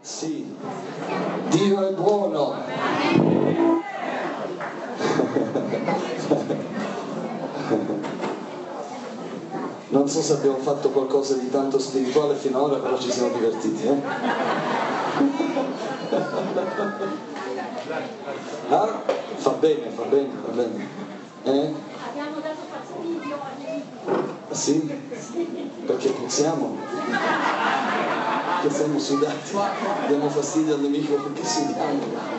Sì, Dio è buono. Non so se abbiamo fatto qualcosa di tanto spirituale finora, però ci siamo divertiti, Ah, fa bene, fa bene, va bene. Abbiamo dato fastidio all'inizio. Sì? Perché puzziamo? Che siamo sudati? Diamo fastidio al nemico perché sudiamo.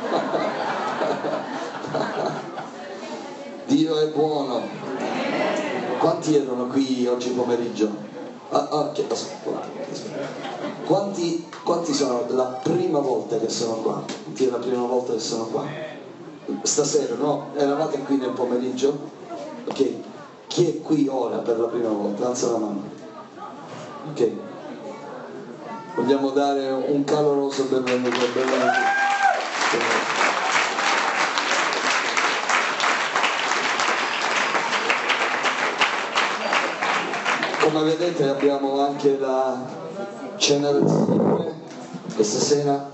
Dio è buono. Quanti erano qui oggi pomeriggio? Quanti sono la prima volta che sono qua? Quanti è la prima volta che sono qua? Stasera, no? Eravate qui nel pomeriggio? Ok. Chi è qui ora per la prima volta? Alza la mano. Ok. Vogliamo dare un caloroso benvenuto. Come vedete abbiamo anche la cena del Signore questa sera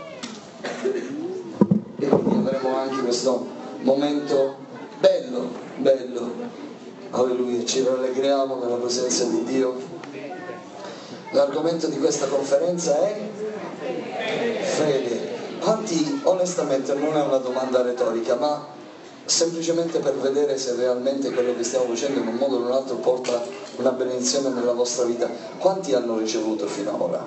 e quindi avremo anche questo momento bello, alleluia, ci rallegriamo nella presenza di Dio. L'argomento di questa conferenza è fede. Quanti, onestamente non è una domanda retorica, ma semplicemente per vedere se realmente quello che stiamo facendo in un modo o in un altro porta una benedizione nella vostra vita. Quanti hanno ricevuto finora?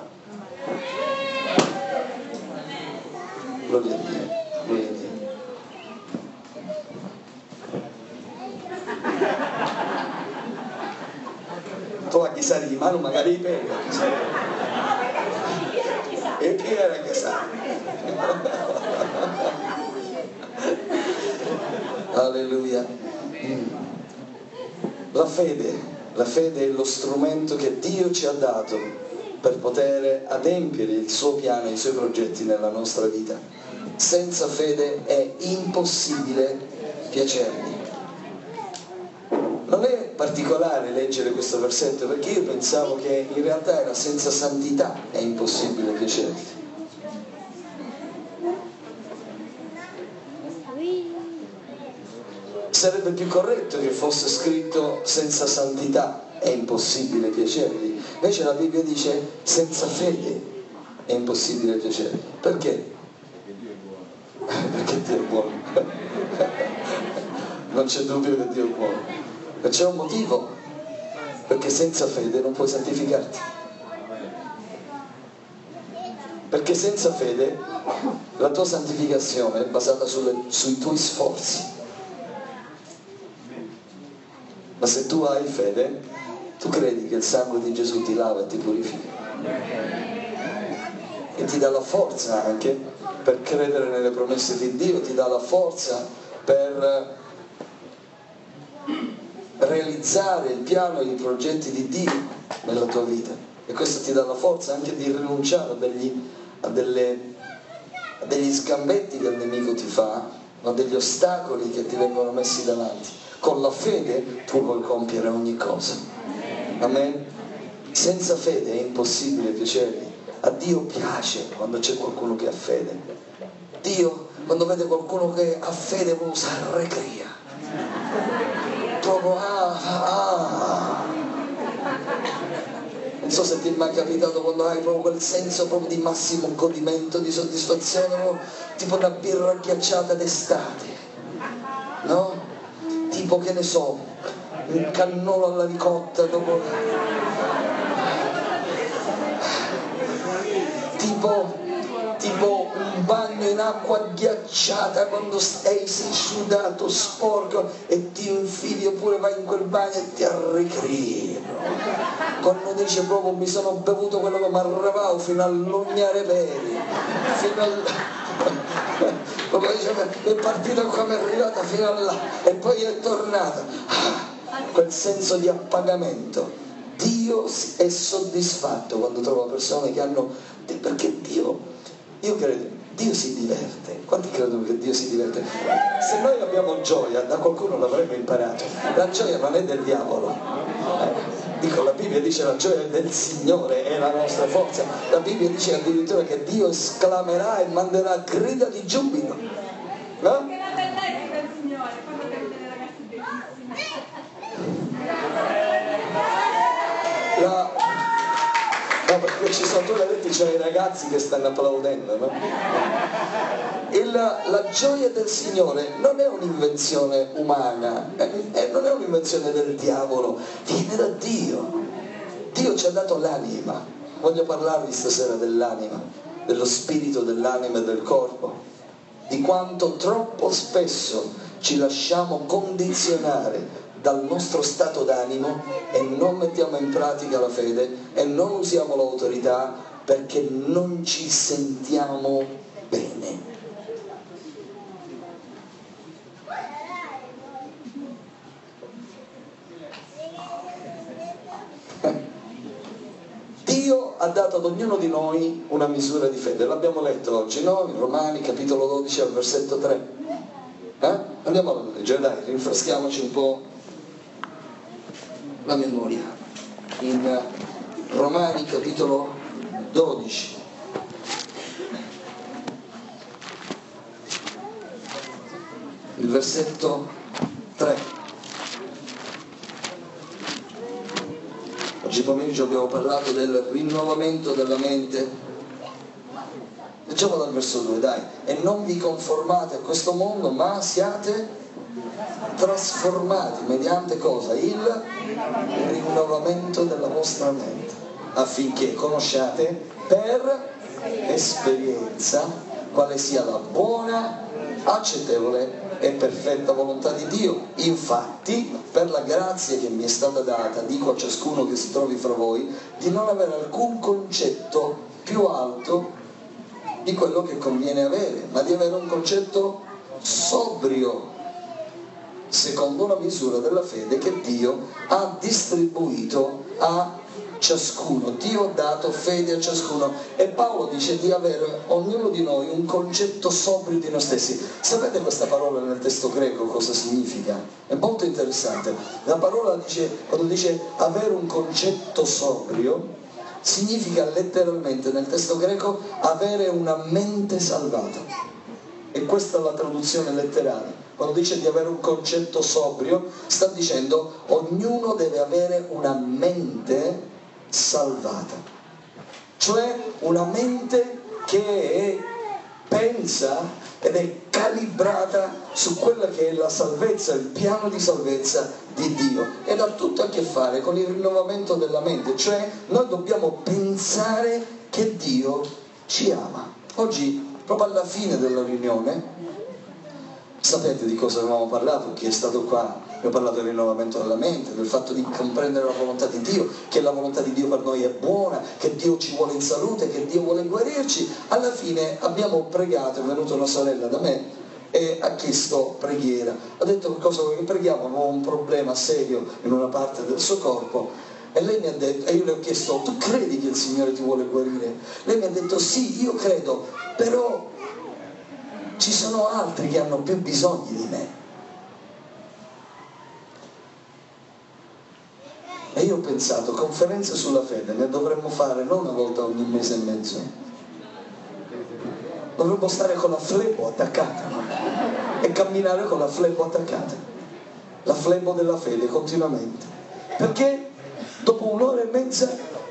Gloria a Dio, gloria a Dio. Tu a chisare di mano magari pega. E chi era che sa? Alleluia. La fede è lo strumento che Dio ci ha dato per poter adempiere il suo piano e i suoi progetti nella nostra vita. Senza fede è impossibile piacergli. Non è particolare leggere questo versetto perché io pensavo che in realtà era senza santità è impossibile piacergli. Sarebbe più corretto che fosse scritto senza santità è impossibile piacergli. Invece la Bibbia dice senza fede è impossibile piacergli. Perché? Perché Dio è buono. Non c'è dubbio che Dio è buono. Ma c'è un motivo, perché senza fede non puoi santificarti. Perché senza fede la tua santificazione è basata sui tuoi sforzi. Ma se tu hai fede, tu credi che il sangue di Gesù ti lava e ti purifica. E ti dà la forza anche per credere nelle promesse di Dio, ti dà la forza per realizzare il piano e i progetti di Dio nella tua vita. E questo ti dà la forza anche di rinunciare a degli sgambetti che il nemico ti fa, a degli ostacoli che ti vengono messi davanti. Con la fede tu puoi compiere ogni cosa. Amen? Senza fede è impossibile piacergli. A Dio piace quando c'è qualcuno che ha fede. Dio, quando vede qualcuno che ha fede, proprio si arrecria. Proprio Non so se ti è mai capitato quando hai proprio quel senso proprio di massimo godimento, di soddisfazione, tipo una birra ghiacciata d'estate, no? Tipo, che ne so, un cannolo alla ricotta dopo... tipo un bagno in acqua ghiacciata quando sei sudato, sporco e ti infili, oppure vai in quel bagno e ti arricri. Quando dice proprio mi sono bevuto quello che mi arrivavo fino all'ugnare peri, fino al... proprio dice, è partita qua, mi è arrivata fino a là e poi è tornata. Quel senso di appagamento. Dio è soddisfatto quando trova persone che hanno... Perché Dio, io credo, Dio si diverte. Quanti credono che Dio si diverte? Se noi abbiamo gioia, da qualcuno l'avremmo imparato. La gioia non è del diavolo. Dico, la Bibbia dice la gioia del Signore è la nostra forza. La Bibbia dice addirittura che Dio esclamerà e manderà grida di giubilo. No? Che la bellezza del Signore, quando vede delle ragazze bellissime. No, perché ci sono, tu l'hai detto, c'è i ragazzi che stanno applaudendo, no? La gioia del Signore non è un'invenzione umana, non è un'invenzione del diavolo, viene da Dio. Dio ci ha dato l'anima. Voglio parlarvi stasera dell'anima, dello spirito dell'anima e del corpo, di quanto troppo spesso ci lasciamo condizionare dal nostro stato d'animo e non mettiamo in pratica la fede e non usiamo l'autorità perché non ci sentiamo bene. Dio ha dato ad ognuno di noi una misura di fede, l'abbiamo letto oggi, no? In Romani capitolo 12 al versetto 3. Andiamo a leggere, dai, rinfreschiamoci un po' la memoria. In Romani capitolo 12 il versetto 3. Oggi pomeriggio abbiamo parlato del rinnovamento della mente. Leggiamo dal verso 2, dai. E non vi conformate a questo mondo, ma siate trasformati mediante cosa? Il rinnovamento della vostra mente, affinché conosciate per esperienza quale sia la buona, accettevole e perfetta volontà di Dio. Infatti, per la grazia che mi è stata data, dico a ciascuno che si trovi fra voi, di non avere alcun concetto più alto di quello che conviene avere, ma di avere un concetto sobrio, secondo una misura della fede che Dio ha distribuito a ciascuno. Dio ha dato fede a ciascuno, e Paolo dice di avere ognuno di noi un concetto sobrio di noi stessi. Sapete questa parola nel testo greco cosa significa? È molto interessante. La parola dice, quando dice avere un concetto sobrio, significa letteralmente nel testo greco avere una mente salvata, e questa è la traduzione letterale. Quando dice di avere un concetto sobrio, sta dicendo ognuno deve avere una mente salvata, cioè una mente che pensa ed è calibrata su quella che è la salvezza, il piano di salvezza di Dio, ed ha tutto a che fare con il rinnovamento della mente, cioè noi dobbiamo pensare che Dio ci ama. Oggi, proprio alla fine della riunione, sapete di cosa avevamo parlato? Chi è stato qua? Abbiamo parlato del rinnovamento della mente, del fatto di comprendere la volontà di Dio, che la volontà di Dio per noi è buona, che Dio ci vuole in salute, che Dio vuole guarirci. Alla fine abbiamo pregato, è venuta una sorella da me e ha chiesto preghiera. Ha detto: cosa vuoi che preghiamo? Avevo un problema serio in una parte del suo corpo. E lei mi ha detto, e io le ho chiesto: tu credi che il Signore ti vuole guarire? Lei mi ha detto: sì, io credo, però ci sono altri che hanno più bisogni di me. E io ho pensato, conferenze sulla fede ne dovremmo fare non una volta ogni mese e mezzo, dovremmo stare con la flebo attaccata e camminare con la flebo attaccata, la flebo della fede continuamente, perché dopo un'ora e mezza,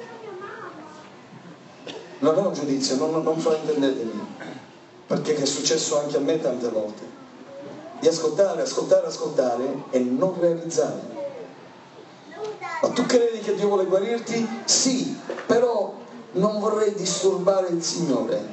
non è un giudizio, non fraintendetemi, perché è successo anche a me tante volte, di ascoltare e non realizzare. Ma tu credi che Dio vuole guarirti? Sì, però non vorrei disturbare il Signore.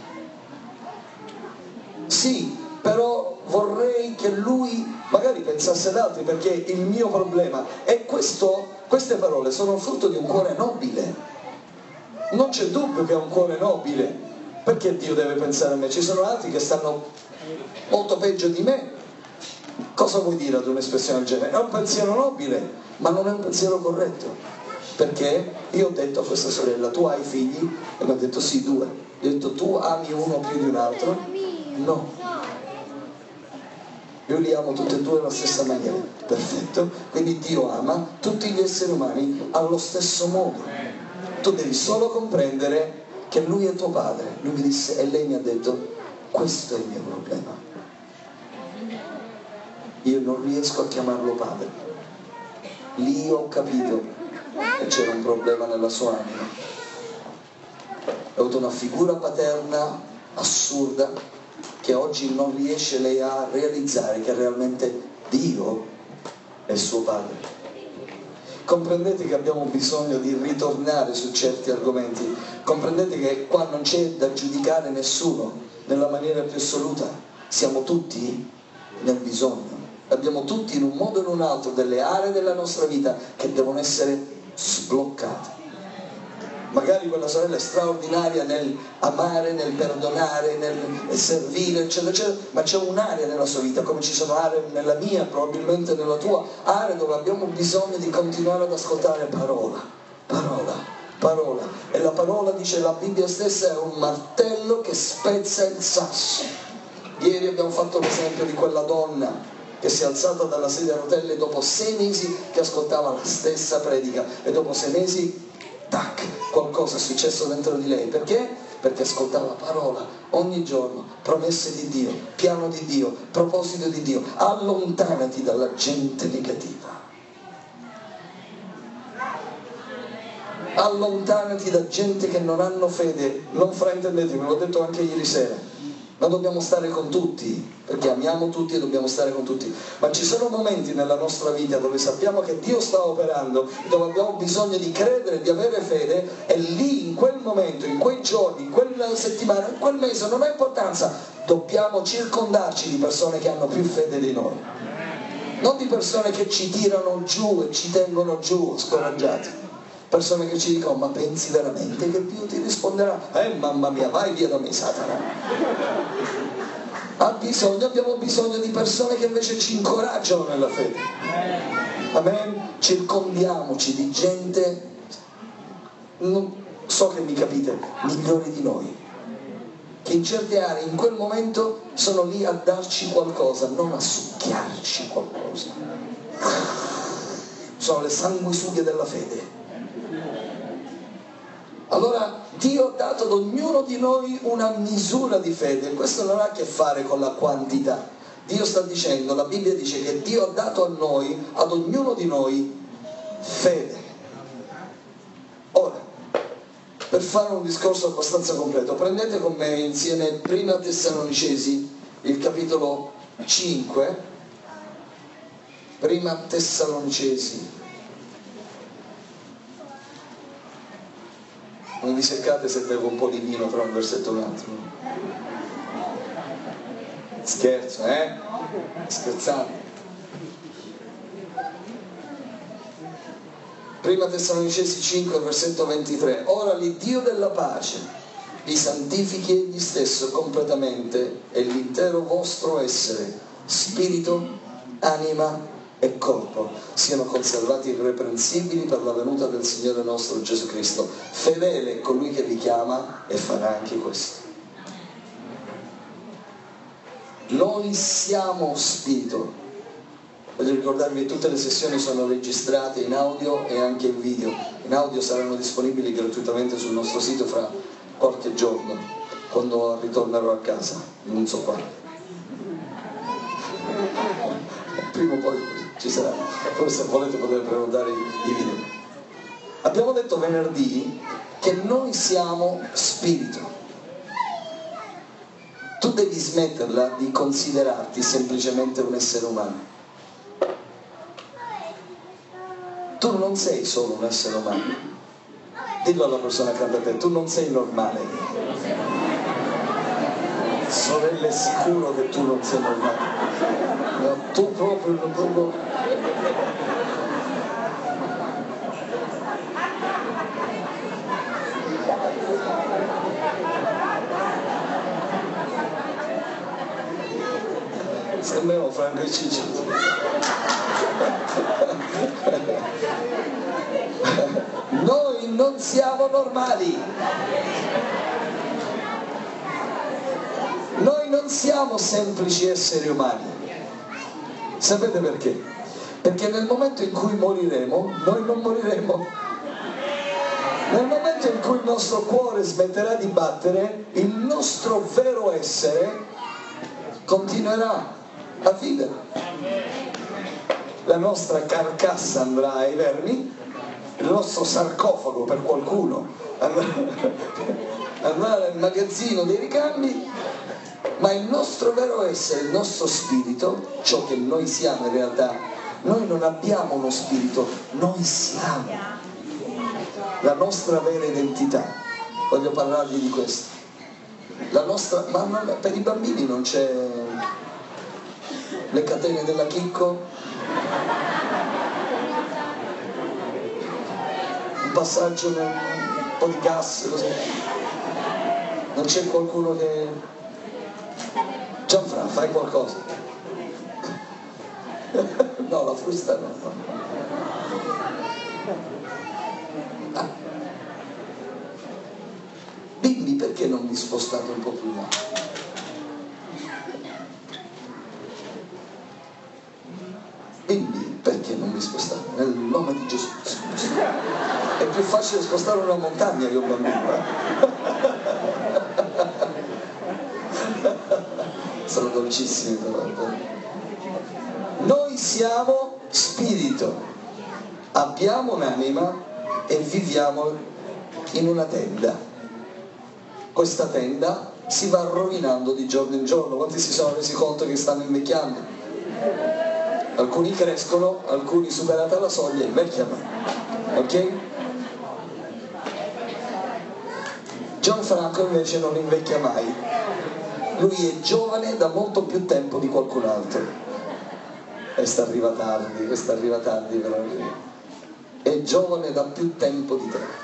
Sì, però vorrei che Lui magari pensasse ad altri, perché il mio problema è questo. Queste parole sono frutto di un cuore nobile. Non c'è dubbio che è un cuore nobile. Perché Dio deve pensare a me? Ci sono altri che stanno molto peggio di me. Cosa vuoi dire ad un'espressione del genere? È un pensiero nobile, ma non è un pensiero corretto, perché io ho detto a questa sorella: tu hai figli? E mi ha detto: sì, 2. Io ho detto: tu ami uno più di un altro? No. Io li amo tutti e due alla stessa maniera. Perfetto. Quindi Dio ama tutti gli esseri umani allo stesso modo. Tu devi solo comprendere che Lui è tuo padre. Lui mi disse, e lei mi ha detto, questo è il mio problema. Io non riesco a chiamarlo padre. Lì ho capito che c'era un problema nella sua anima. Ho avuto una figura paterna assurda che oggi non riesce lei a realizzare che realmente Dio è suo padre. Comprendete che abbiamo bisogno di ritornare su certi argomenti. Comprendete che qua non c'è da giudicare nessuno nella maniera più assoluta. Siamo tutti nel bisogno. Abbiamo tutti in un modo o in un altro delle aree della nostra vita che devono essere sbloccate. Magari quella sorella è straordinaria nel amare, nel perdonare, nel servire, eccetera, eccetera, ma c'è un'area nella sua vita, come ci sono aree nella mia, probabilmente nella tua, aree dove abbiamo bisogno di continuare ad ascoltare parola, parola, parola. E la parola, dice la Bibbia stessa, è un martello che spezza il sasso. Ieri abbiamo fatto l'esempio di quella donna che si è alzata dalla sedia a rotelle dopo 6 mesi che ascoltava la stessa predica, e dopo 6 mesi tac, qualcosa è successo dentro di lei. Perché? Perché ascoltava la parola ogni giorno, promesse di Dio, piano di Dio, proposito di Dio. Allontanati dalla gente negativa, allontanati da gente che non hanno fede. Non fraintendetemi, l'ho detto anche ieri sera. Noi dobbiamo stare con tutti, perché amiamo tutti e dobbiamo stare con tutti, ma ci sono momenti nella nostra vita dove sappiamo che Dio sta operando, dove abbiamo bisogno di credere, di avere fede, e lì, in quel momento, in quei giorni, in quella settimana, in quel mese, non ha importanza, dobbiamo circondarci di persone che hanno più fede di noi, non di persone che ci tirano giù e ci tengono giù scoraggiati. Persone che ci dicono, ma pensi veramente che Dio ti risponderà? Mamma mia, vai via da me, Satana. Abbiamo bisogno di persone che invece ci incoraggiano nella fede. Amen? Circondiamoci di gente, non so che mi capite, migliori di noi, che in certe aree, in quel momento, sono lì a darci qualcosa, non a succhiarci qualcosa. Sono le sanguisughe della fede. Allora Dio ha dato ad ognuno di noi una misura di fede. Questo non ha a che fare con la quantità. Dio sta dicendo, la Bibbia dice che Dio ha dato a noi, ad ognuno di noi, fede. Ora, per fare un discorso abbastanza completo, prendete con me insieme Prima Tessalonicesi, il capitolo 5, Prima Tessalonicesi. Non vi seccate se bevo un po' di vino tra un versetto e un altro. Scherzo, scherzando. Prima Tessalonicesi 5, versetto 23. Ora l'Iddio della pace vi santifichi egli stesso completamente, e l'intero vostro essere, spirito, anima e corpo siano conservati irreprensibili per la venuta del Signore nostro Gesù Cristo. Fedele è colui che vi chiama e farà anche questo. Noi siamo spirito. Voglio ricordarvi che tutte le sessioni sono registrate in audio e anche in video. In audio saranno disponibili gratuitamente sul nostro sito fra qualche giorno, quando ritornerò a casa, non so quando. Prima o poi ci sarà, poi se volete potete prenotare i video. Abbiamo detto venerdì che noi siamo spirito. Tu devi smetterla di considerarti semplicemente un essere umano. Tu non sei solo un essere umano. Dillo alla persona accanto a te, tu non sei normale. Sorella, è sicuro che tu non sei normale. No, tu proprio. Sembriamo Franco e Cicci. Noi non siamo normali. Noi non siamo semplici esseri umani. Sapete perché? Perché nel momento in cui moriremo, noi non moriremo. Nel momento in cui il nostro cuore smetterà di battere, il nostro vero essere continuerà a vivere. La nostra carcassa andrà ai vermi, il nostro sarcofago per qualcuno andrà nel magazzino dei ricambi, ma il nostro vero essere, il nostro spirito, ciò che noi siamo in realtà, noi non abbiamo uno spirito, noi siamo la nostra vera identità. Voglio parlarvi di questo. La nostra, ma per i bambini non c'è le catene della Chicco, un passaggio nel un po' di gas così. Non c'è qualcuno che... Gianfranco, fai qualcosa. No, la frusta no. Bimbi, perché non vi spostate un po' più in là? Bimbi, perché non vi spostate? Nel nome di Gesù. È più facile spostare una montagna che un bambino. Sono dolcissimi però. Noi siamo spirito, abbiamo un'anima e viviamo in una tenda. Questa tenda si va rovinando di giorno in giorno. Quanti si sono resi conto che stanno invecchiando? Alcuni crescono, alcuni superata la soglia invecchiano. Ok? Gianfranco invece non invecchia mai. Lui è giovane da molto più tempo di qualcun altro. Questa arriva tardi però. È giovane da più tempo di te.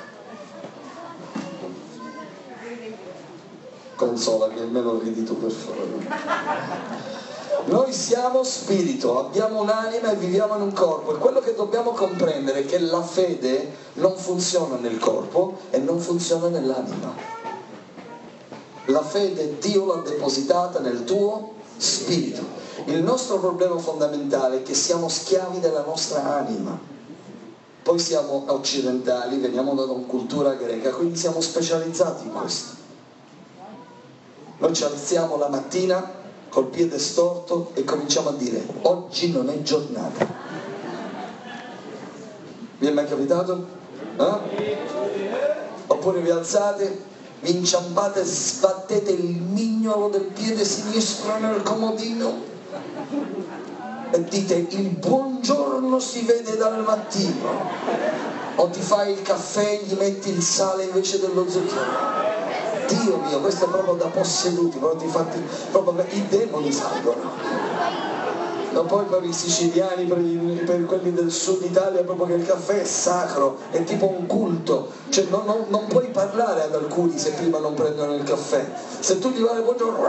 Consolami, almeno ridi tu per favore. Noi siamo spirito, abbiamo un'anima e viviamo in un corpo, e quello che dobbiamo comprendere è che la fede non funziona nel corpo e non funziona nell'anima. La fede Dio l'ha depositata nel tuo spirito. Il nostro problema fondamentale è che siamo schiavi della nostra anima. Poi siamo occidentali, veniamo da una cultura greca, quindi siamo specializzati in questo. Noi ci alziamo la mattina col piede storto e cominciamo a dire: oggi non è giornata. Vi è mai capitato? Oppure vi alzate, vi inciampate e sbattete il mignolo del piede sinistro nel comodino e dite: il buongiorno si vede dal mattino. O ti fai il caffè e gli metti il sale invece dello zucchero. Dio mio, questo è proprio da posseduti, proprio i demoni salgono. E poi per i siciliani, per quelli del sud Italia, proprio che il caffè è sacro, è tipo un culto, cioè non puoi parlare ad alcuni se prima non prendono il caffè. Se tu gli vai buongiorno,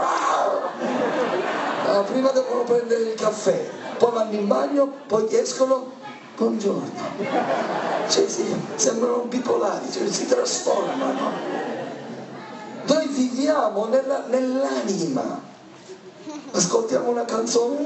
prima devono prendere il caffè, poi vanno in bagno, poi escono, buongiorno. Cioè sì, sembrano bipolari, cioè si trasformano. Noi viviamo nell'anima. Ascoltiamo una canzone,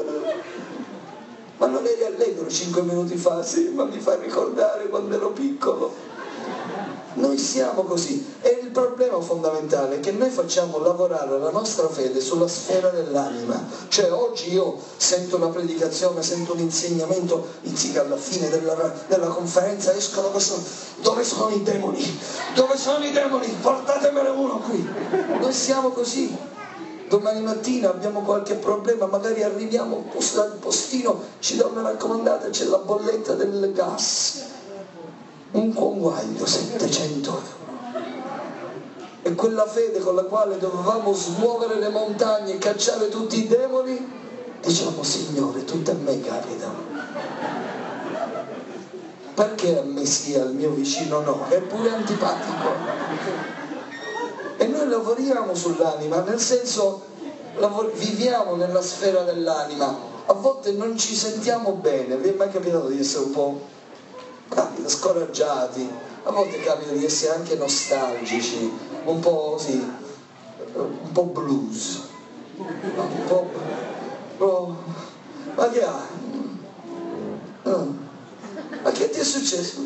ma non eri allegro 5 minuti fa? Sì, ma mi fa ricordare quando ero piccolo. Noi siamo così, e il problema fondamentale è che noi facciamo lavorare la nostra fede sulla sfera dell'anima. Cioè oggi io sento una predicazione, sento un insegnamento, che alla fine della conferenza escono questo: dove sono i demoni? Dove sono i demoni? Portatemene uno qui. Noi siamo così. Domani mattina abbiamo qualche problema, magari arriviamo al postino, ci dà una raccomandata, c'è la bolletta del gas, un conguaglio, 700 euro. E quella fede con la quale dovevamo smuovere le montagne e cacciare tutti i demoni, diciamo: Signore, tutto a me capita. Perché a me sì, al mio vicino no? È pure antipatico. E noi lavoriamo sull'anima, nel senso, viviamo nella sfera dell'anima. A volte non ci sentiamo bene. Vi è mai capitato di essere un po' scoraggiati? A volte capita di essere anche nostalgici, un po' così, un po' blues, un po' Ma che ha? Ma che ti è successo?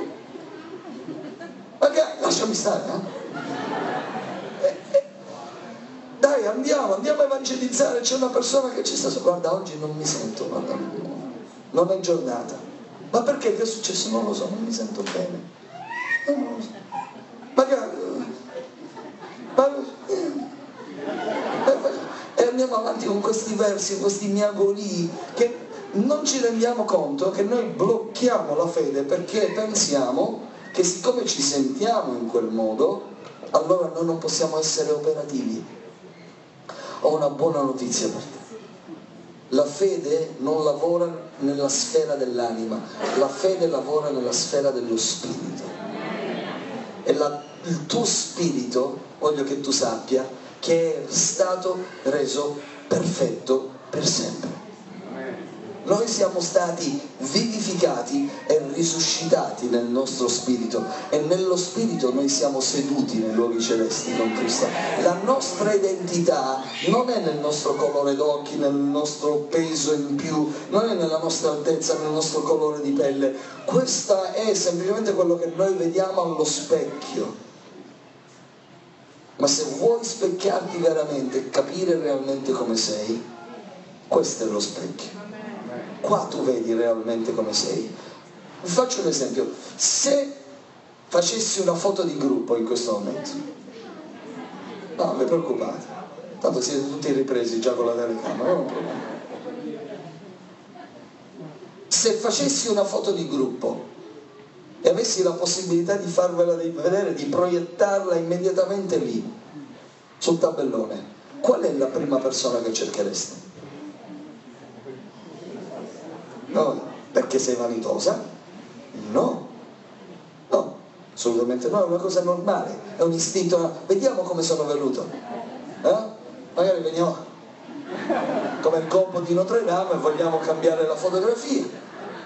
Ma che hai? Lasciami stare, Dai, andiamo a evangelizzare, c'è una persona che ci sta. Guarda, oggi non mi sento, guarda, non è giornata. Ma perché? Che è successo? Non lo so, non mi sento bene. Non lo so. Ma che... E andiamo avanti con questi versi, questi miagolii, che non ci rendiamo conto che noi blocchiamo la fede perché pensiamo che siccome ci sentiamo in quel modo, allora noi non possiamo essere operativi. Ho una buona notizia per te. La fede non lavora nella sfera dell'anima, la fede lavora nella sfera dello spirito. E il tuo spirito, voglio che tu sappia, che è stato reso perfetto per sempre. Noi siamo stati vivificati e risuscitati nel nostro spirito e nello spirito noi siamo seduti nei luoghi celesti con Cristo. La nostra identità non è nel nostro colore d'occhi, nel nostro peso in più, non è nella nostra altezza, nel nostro colore di pelle. Questa è semplicemente quello che noi vediamo allo specchio. Ma se vuoi specchiarti veramente e capire realmente come sei, questo è lo specchio. Qua tu vedi realmente come sei. Vi faccio un esempio: se facessi una foto di gruppo in questo momento, no, non vi preoccupate, tanto siete tutti ripresi già con la telecamera, non problema. Se facessi una foto di gruppo e avessi la possibilità di farvela vedere, di proiettarla immediatamente lì sul tabellone, qual è la prima persona che cerchereste? No, perché sei vanitosa? No, assolutamente no, è una cosa normale, è un istinto. Vediamo come sono venuto, magari veniamo come il colpo di Notre Dame e vogliamo cambiare la fotografia.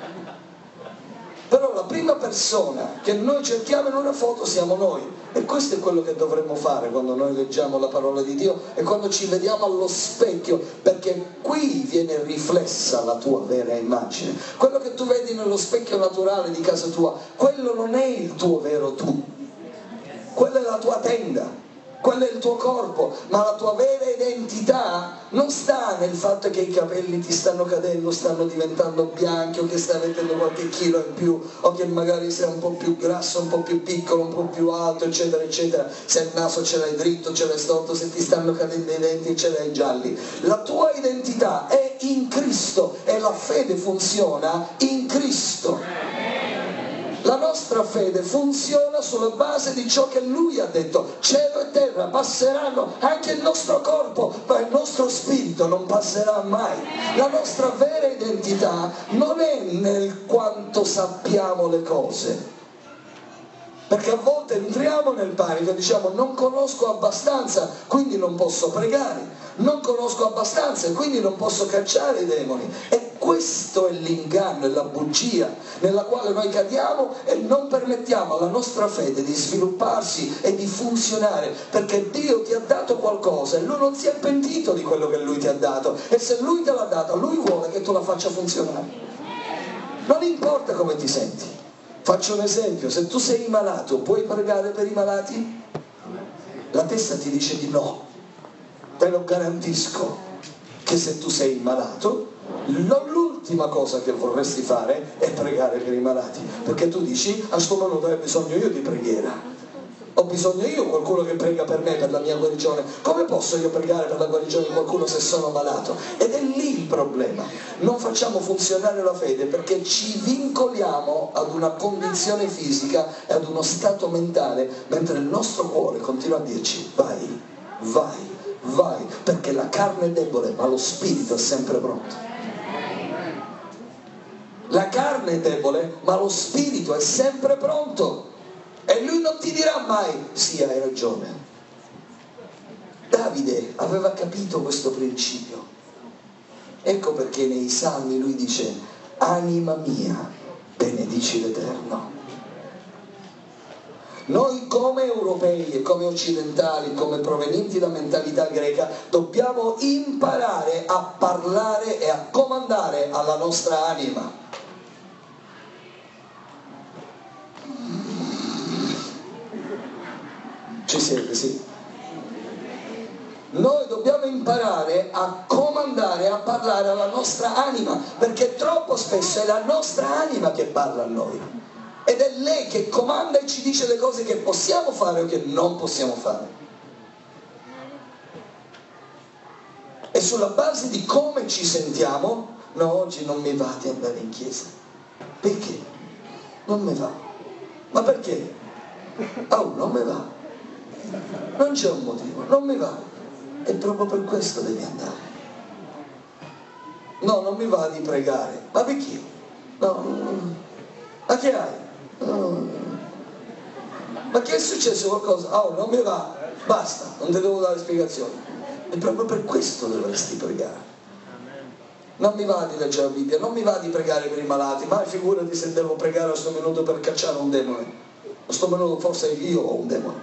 Però la prima persona che noi cerchiamo in una foto siamo noi, e questo è quello che dovremmo fare quando noi leggiamo la parola di Dio e quando ci vediamo allo specchio, perché qui viene riflessa la tua vera immagine. Quello che tu vedi nello specchio naturale di casa tua, quello non è il tuo vero tu, quella è la tua tenda, quello è il tuo corpo, ma la tua vera identità non sta nel fatto che i capelli ti stanno cadendo, stanno diventando bianchi, o che stai mettendo qualche chilo in più, o che magari sei un po' più grasso, un po' più piccolo, un po' più alto, eccetera eccetera, se il naso ce l'hai dritto, ce l'hai storto, se ti stanno cadendo i denti, ce l'hai gialli. La tua identità è in Cristo e la fede funziona in Cristo. La nostra fede funziona sulla base di ciò che Lui ha detto. Cielo e terra passeranno, anche il nostro corpo, ma il nostro spirito non passerà mai. La nostra vera identità non è nel quanto sappiamo le cose, perché a volte entriamo nel panico e diciamo: non conosco abbastanza, quindi non posso pregare, non conosco abbastanza e quindi non posso cacciare i demoni. E questo è l'inganno, è la bugia nella quale noi cadiamo e non permettiamo alla nostra fede di svilupparsi e di funzionare, perché Dio ti ha dato qualcosa e Lui non si è pentito di quello che Lui ti ha dato, e se Lui te l'ha data, Lui vuole che tu la faccia funzionare. Non importa come ti senti. Faccio un esempio: se tu sei malato, puoi pregare per i malati? La testa ti dice di no. Te lo garantisco che se tu sei malato, l'ultima cosa che vorresti fare è pregare per i malati, perché tu dici: a sto momento ho bisogno io di preghiera, ho bisogno io qualcuno che prega per me, per la mia guarigione. Come posso io pregare per la guarigione di qualcuno se sono malato? Ed è lì il problema. Non facciamo funzionare la fede perché ci vincoliamo ad una condizione fisica e ad uno stato mentale, mentre il nostro cuore continua a dirci: vai, vai, vai, perché la carne è debole ma lo spirito è sempre pronto. La carne è debole ma lo spirito è sempre pronto, e Lui non ti dirà mai: sì, hai ragione. Davide aveva capito questo principio. Ecco perché nei Salmi lui dice: anima mia, benedici l'Eterno. Noi come europei e come occidentali, come provenienti da mentalità greca, dobbiamo imparare a parlare e a comandare alla nostra anima. Ci siete, sì? Noi dobbiamo imparare a comandare, a parlare alla nostra anima, perché troppo spesso è la nostra anima che parla a noi. Ed è lei che comanda e ci dice le cose che possiamo fare o che non possiamo fare. E sulla base di come ci sentiamo, no, oggi non mi va di andare in chiesa. Perché? Non mi va. Ma perché? Oh, non mi va. Non c'è un motivo, non mi va. E proprio per questo devi andare. No, non mi va di pregare. Ma perché? No, ma che hai? No. Ma che è successo qualcosa? Oh, non mi va, basta, non ti devo dare spiegazioni. E proprio per questo dovresti pregare. Non mi va di leggere la Bibbia, non mi va di pregare per i malati, ma figurati se devo pregare a sto minuto per cacciare un demone. A sto minuto forse io ho un demone.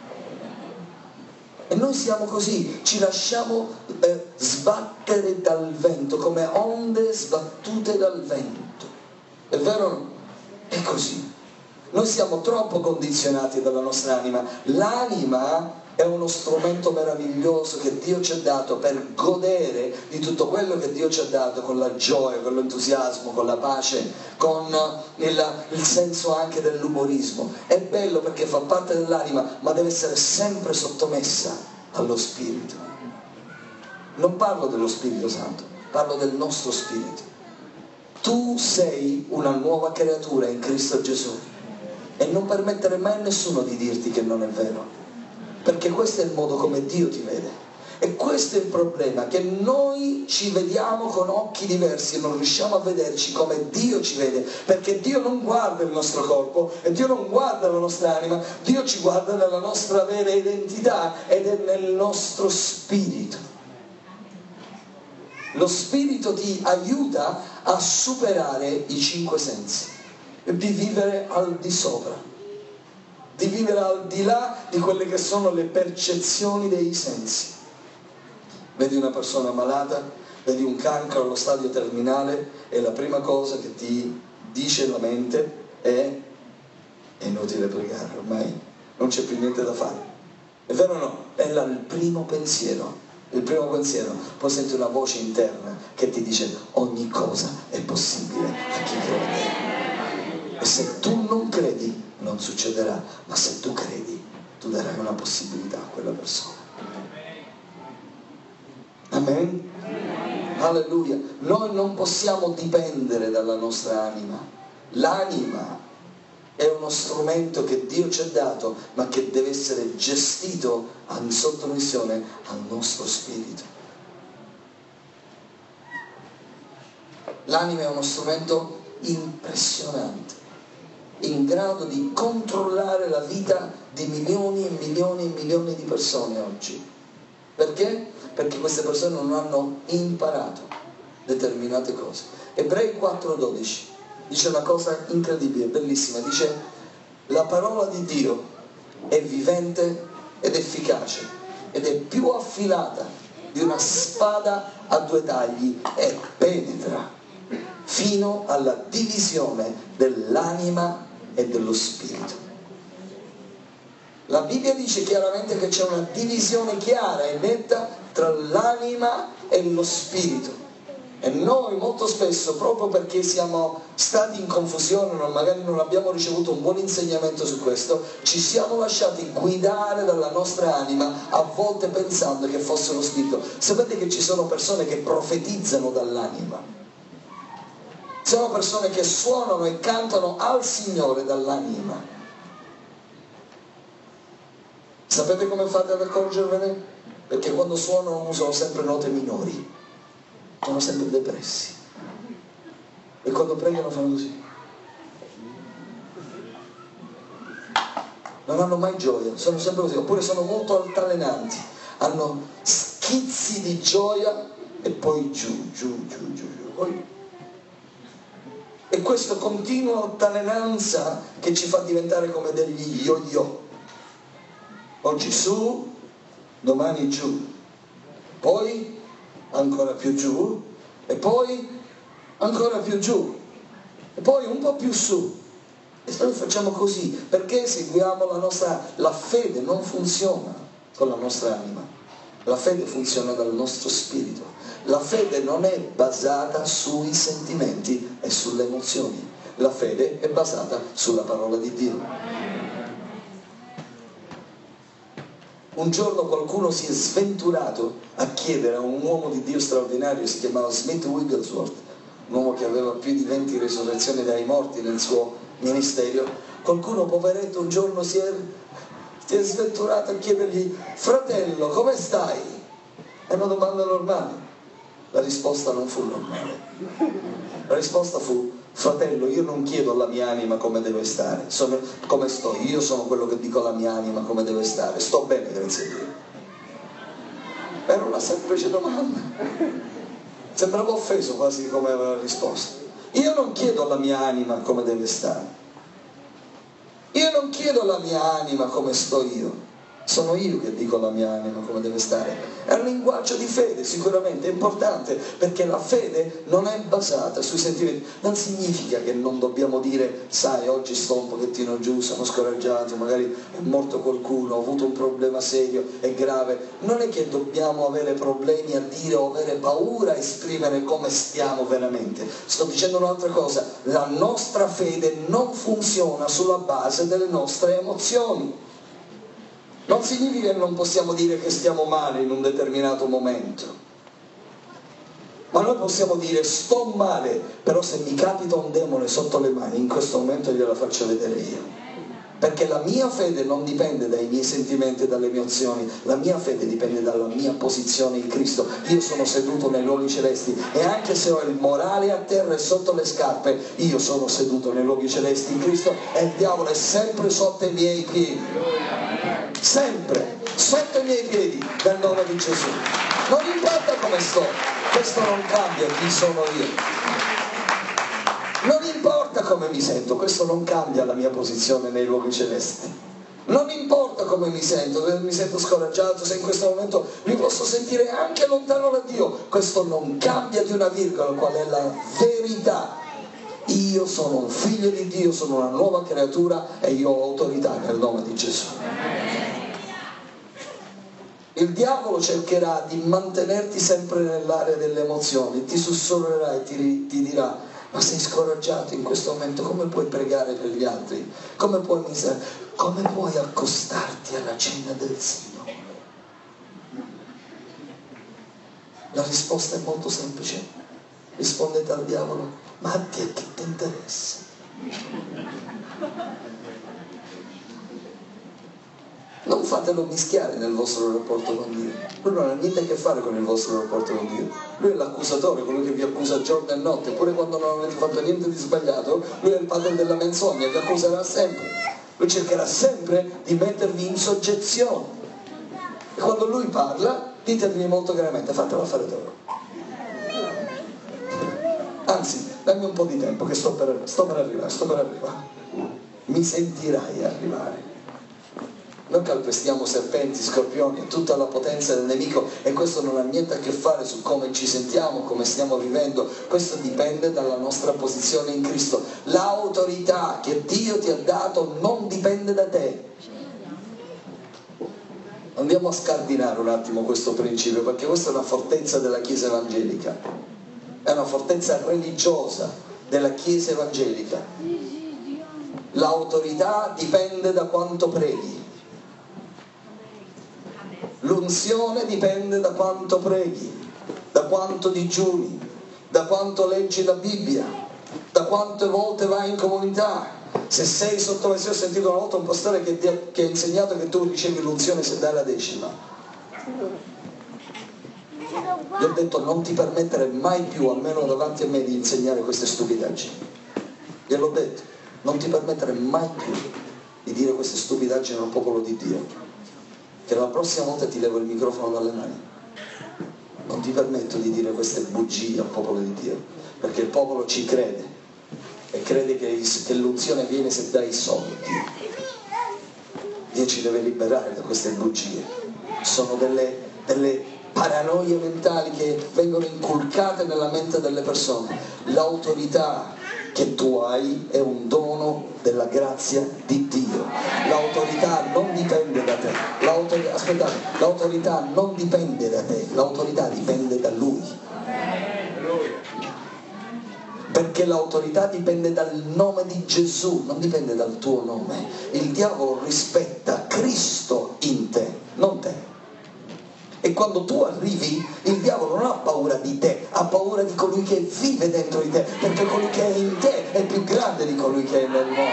E noi siamo così, ci lasciamo sbattere dal vento, come onde sbattute dal vento. È vero o no? È così. Noi siamo troppo condizionati dalla nostra anima. L'anima è uno strumento meraviglioso che Dio ci ha dato per godere di tutto quello che Dio ci ha dato, con la gioia, con l'entusiasmo, con la pace, con il senso anche dell'umorismo. È bello perché fa parte dell'anima, ma deve essere sempre sottomessa allo Spirito. Non parlo dello Spirito Santo, parlo del nostro spirito. Tu sei una nuova creatura in Cristo Gesù e non permettere mai a nessuno di dirti che non è vero, perché questo è il modo come Dio ti vede. E questo è il problema, che noi ci vediamo con occhi diversi e non riusciamo a vederci come Dio ci vede, perché Dio non guarda il nostro corpo e Dio non guarda la nostra anima, Dio ci guarda nella nostra vera identità ed è nel nostro spirito. Lo spirito ti aiuta a superare i 5 sensi, di vivere al di sopra, di vivere al di là di quelle che sono le percezioni dei sensi. Vedi una persona malata, vedi un cancro allo stadio terminale e la prima cosa che ti dice la mente è inutile pregare, ormai non c'è più niente da fare. È vero o no? È il primo pensiero. Il primo pensiero, poi senti una voce interna che ti dice ogni cosa è possibile a chi crede. E se tu non credi non succederà, ma se tu credi tu darai una possibilità a quella persona. Amen? Alleluia. Noi non possiamo dipendere dalla nostra anima. L'anima è uno strumento che Dio ci ha dato, ma che deve essere gestito in sottomissione al nostro spirito. L'anima è uno strumento impressionante, in grado di controllare la vita di milioni e milioni e milioni di persone oggi. Perché? Perché queste persone non hanno imparato determinate cose. Ebrei 4,12 dice una cosa incredibile, bellissima, dice: la parola di Dio è vivente ed efficace ed è più affilata di una spada a 2 tagli e penetra fino alla divisione dell'anima e dello spirito. La Bibbia dice chiaramente che c'è una divisione chiara e netta tra l'anima e lo spirito. E noi molto spesso, proprio perché siamo stati in confusione, magari non abbiamo ricevuto un buon insegnamento su questo, ci siamo lasciati guidare dalla nostra anima, a volte pensando che fosse lo spirito. Sapete che ci sono persone che profetizzano dall'anima? Ci sono persone che suonano e cantano al Signore dall'anima. Sapete come fate ad accorgervene? Perché quando suonano usano sempre note minori. Sono sempre depressi e quando pregano fanno così, non hanno mai gioia, sono sempre così, oppure sono molto altalenanti, hanno schizzi di gioia e poi giù. E È questa continua altalenanza che ci fa diventare come degli yo-yo. Oggi su, domani giù, poi ancora più giù, e poi ancora più giù, e poi un po' più su. E noi facciamo così perché seguiamo la fede non funziona con la nostra anima, la fede funziona dal nostro spirito. La fede non è basata sui sentimenti e sulle emozioni, la fede è basata sulla parola di Dio. Un giorno qualcuno si è sventurato a chiedere a un uomo di Dio straordinario, si chiamava Smith Wigglesworth, un uomo che aveva più di 20 risurrezioni dai morti nel suo ministero. Qualcuno poveretto un giorno si è sventurato a chiedergli: fratello, come stai? È una domanda normale. La risposta non fu normale. La risposta fu: fratello, io non chiedo alla mia anima come deve stare, come sto, io sono quello che dico alla mia anima come deve stare, sto bene, grazie a Dio. Era una semplice domanda. Sembrava offeso quasi come aveva risposto. Io non chiedo alla mia anima come deve stare, io non chiedo alla mia anima come sto io, sono io che dico alla mia anima come deve stare. È un linguaggio di fede, sicuramente è importante, perché la fede non è basata sui sentimenti. Non significa che non dobbiamo dire: sai, oggi sto un pochettino giù, sono scoraggiato, magari è morto qualcuno, ho avuto un problema serio, è grave. Non è che dobbiamo avere problemi a dire o avere paura a esprimere come stiamo veramente. Sto dicendo un'altra cosa: la nostra fede non funziona sulla base delle nostre emozioni. Non significa che non possiamo dire che stiamo male in un determinato momento, ma noi possiamo dire: sto male, però se mi capita un demone sotto le mani, in questo momento gliela faccio vedere io. Perché la mia fede non dipende dai miei sentimenti e dalle mie emozioni, la mia fede dipende dalla mia posizione in Cristo. Io sono seduto nei luoghi celesti, e anche se ho il morale a terra e sotto le scarpe, io sono seduto nei luoghi celesti in Cristo, e il diavolo è sempre sotto i miei piedi. Sempre sotto i miei piedi, nel nome di Gesù. Non importa come sto, questo non cambia chi sono io. Non importa come mi sento, questo non cambia la mia posizione nei luoghi celesti. Non importa come mi sento, se mi sento scoraggiato, se in questo momento mi posso sentire anche lontano da Dio, questo non cambia di una virgola qual è la verità. Io sono un figlio di Dio, sono una nuova creatura e io ho autorità nel nome di Gesù. Il diavolo cercherà di mantenerti sempre nell'area delle emozioni, ti sussurrerà e ti dirà: ma sei scoraggiato in questo momento, come puoi pregare per gli altri? Come puoi accostarti alla cena del Signore? La risposta è molto semplice. Rispondete al diavolo: ma a te che ti interessa? Non fatelo mischiare nel vostro rapporto con Dio. Lui non ha niente a che fare con il vostro rapporto con Dio. Lui è l'accusatore, quello che vi accusa giorno e notte. Pure quando non avete fatto niente di sbagliato, lui è il padre della menzogna, vi accuserà sempre. Lui cercherà sempre di mettervi in soggezione. E quando lui parla, ditegli molto chiaramente: fatelo fare loro. Anzi, dammi un po' di tempo che sto per arrivare. Mi sentirai arrivare. Noi calpestiamo serpenti, scorpioni e tutta la potenza del nemico, e questo non ha niente a che fare su come ci sentiamo, come stiamo vivendo. Questo dipende dalla nostra posizione in Cristo. L'autorità che Dio ti ha dato non dipende da te. Andiamo a scardinare un attimo questo principio, perché questa è una fortezza della Chiesa evangelica, è una fortezza religiosa della Chiesa evangelica. L'autorità dipende da quanto preghi. L'unzione dipende da quanto preghi, da quanto digiuni, da quanto leggi la Bibbia, da quante volte vai in comunità. Se sei sotto, ho sentito una volta un pastore che ha insegnato che tu ricevi l'unzione se dai la decima. Gli ho detto: non ti permettere mai più, almeno davanti a me, di insegnare queste stupidaggini. Gliel'ho detto: non ti permettere mai più di dire queste stupidaggini al popolo di Dio, che la prossima volta ti levo il microfono dalle mani. Non ti permetto di dire queste bugie al popolo di Dio, perché il popolo ci crede e crede che l'unzione viene se dai i soldi. Dio ci deve liberare da queste bugie. Sono delle paranoie mentali che vengono inculcate nella mente delle persone. L'autorità che tu hai è un dono della grazia di Dio. L'autorità non dipende da te. L'autorità non dipende da te, l'autorità dipende da Lui. Perché l'autorità dipende dal nome di Gesù, non dipende dal tuo nome. Il diavolo rispetta Cristo in te, non te. E quando tu arrivi, il diavolo non ha paura di te, ha paura di colui che vive dentro di te, perché colui che è in te è più grande di colui che è nel mondo.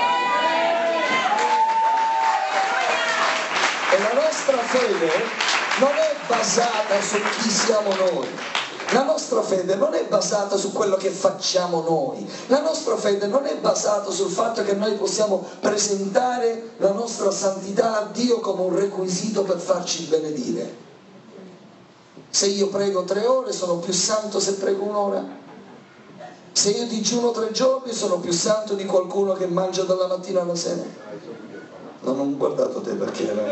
E la nostra fede non è basata su chi siamo noi. La nostra fede non è basata su quello che facciamo noi. La nostra fede non è basata sul fatto che noi possiamo presentare la nostra santità a Dio come un requisito per farci benedire. Se io prego 3 ore sono più santo se prego 1 ora. Se io digiuno 3 giorni sono più santo di qualcuno che mangia dalla mattina alla sera. No, non ho guardato te perché era...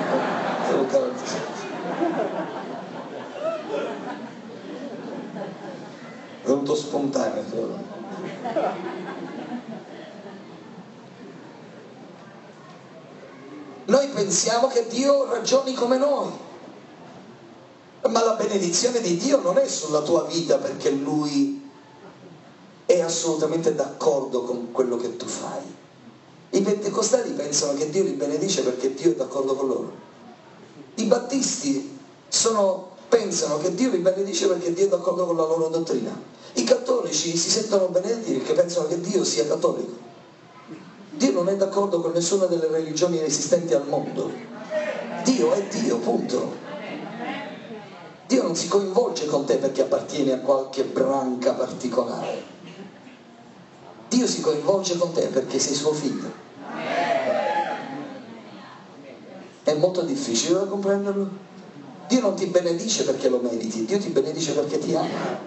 è venuto spontaneo. Noi pensiamo che Dio ragioni come noi, ma la benedizione di Dio non è sulla tua vita perché Lui è assolutamente d'accordo con quello che tu fai. I pentecostali pensano che Dio li benedice perché Dio è d'accordo con loro. I battisti pensano che Dio li benedice perché Dio è d'accordo con la loro dottrina. I cattolici si sentono benedetti perché pensano che Dio sia cattolico. Dio non è d'accordo con nessuna delle religioni esistenti al mondo. Dio è Dio, punto. Dio non si coinvolge con te perché appartieni a qualche branca particolare. Dio si coinvolge con te perché sei suo figlio. È molto difficile da comprenderlo. Dio non ti benedice perché lo meriti, Dio ti benedice perché ti ama.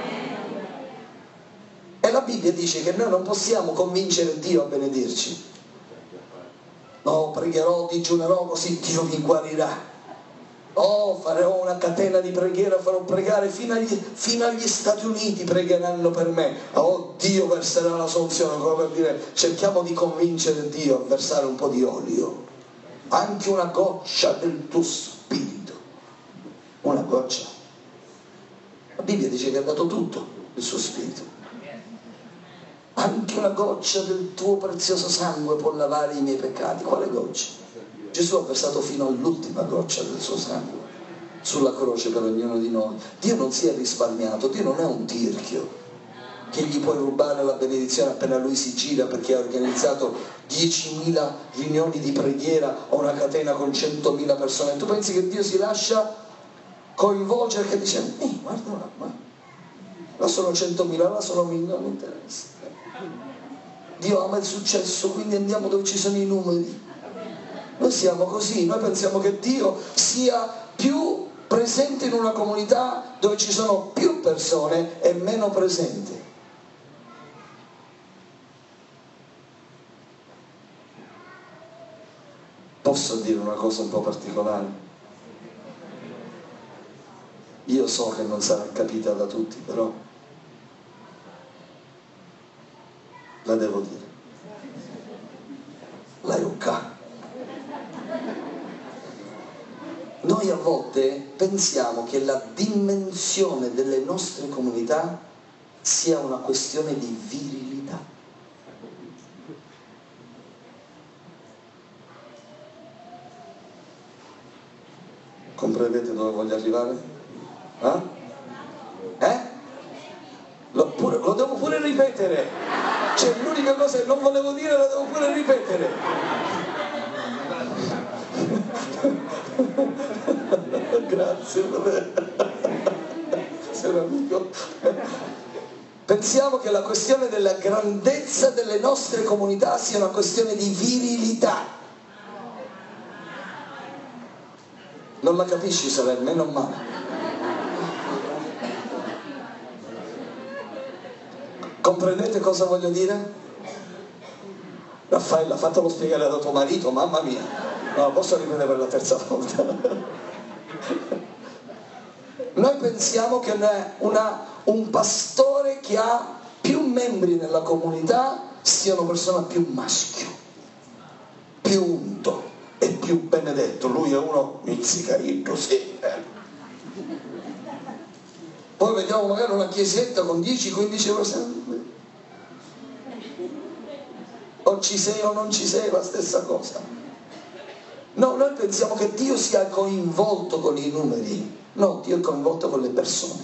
E la Bibbia dice che noi non possiamo convincere Dio a benedirci. No, pregherò, digiunerò così Dio mi guarirà. Oh, farò una catena di preghiera, farò pregare fino agli Stati Uniti pregheranno per me. Oh, Dio verserà la soluzione, come per dire, cerchiamo di convincere Dio a versare un po' di olio. Anche una goccia del tuo spirito. Una goccia. La Bibbia dice che ha dato tutto il suo spirito. Anche una goccia del tuo prezioso sangue può lavare i miei peccati. Quale goccia? Gesù ha versato fino all'ultima goccia del suo sangue sulla croce per ognuno di noi. Dio non si è risparmiato, Dio non è un tirchio che gli puoi rubare la benedizione appena lui si gira perché ha organizzato 10.000 riunioni di preghiera o una catena con 100.000 persone. Tu pensi che Dio si lascia coinvolgere, che dice guarda là sono 100.000, là sono 1.000, non mi interessa. Dio ama il successo, quindi andiamo dove ci sono i numeri. Noi siamo così, noi pensiamo che Dio sia più presente in una comunità dove ci sono più persone e meno presenti. Posso dire una cosa un po' particolare? Io so che non sarà capita da tutti, però la devo dire. La Iucca. Noi a volte pensiamo che la dimensione delle nostre comunità sia una questione di virilità. Comprendete dove voglio arrivare? Lo devo pure ripetere. Cioè l'unica cosa che non volevo dire la devo pure ripetere. Grazie, sei un amico. Pensiamo che la questione della grandezza delle nostre comunità sia una questione di virilità. Non la capisci, sorella, meno male. Comprendete cosa voglio dire? Raffaella, fatelo spiegare da tuo marito, mamma mia. No, posso ripetere per la terza volta. Noi pensiamo che un pastore che ha più membri nella comunità sia una persona più maschio, più unto e più benedetto. Lui è uno mizzicaito, sì. Poi vediamo magari una chiesetta con 10-15 persone. O ci sei o non ci sei, la stessa cosa. No, noi pensiamo che Dio sia coinvolto con i numeri. No, Dio è coinvolto con le persone.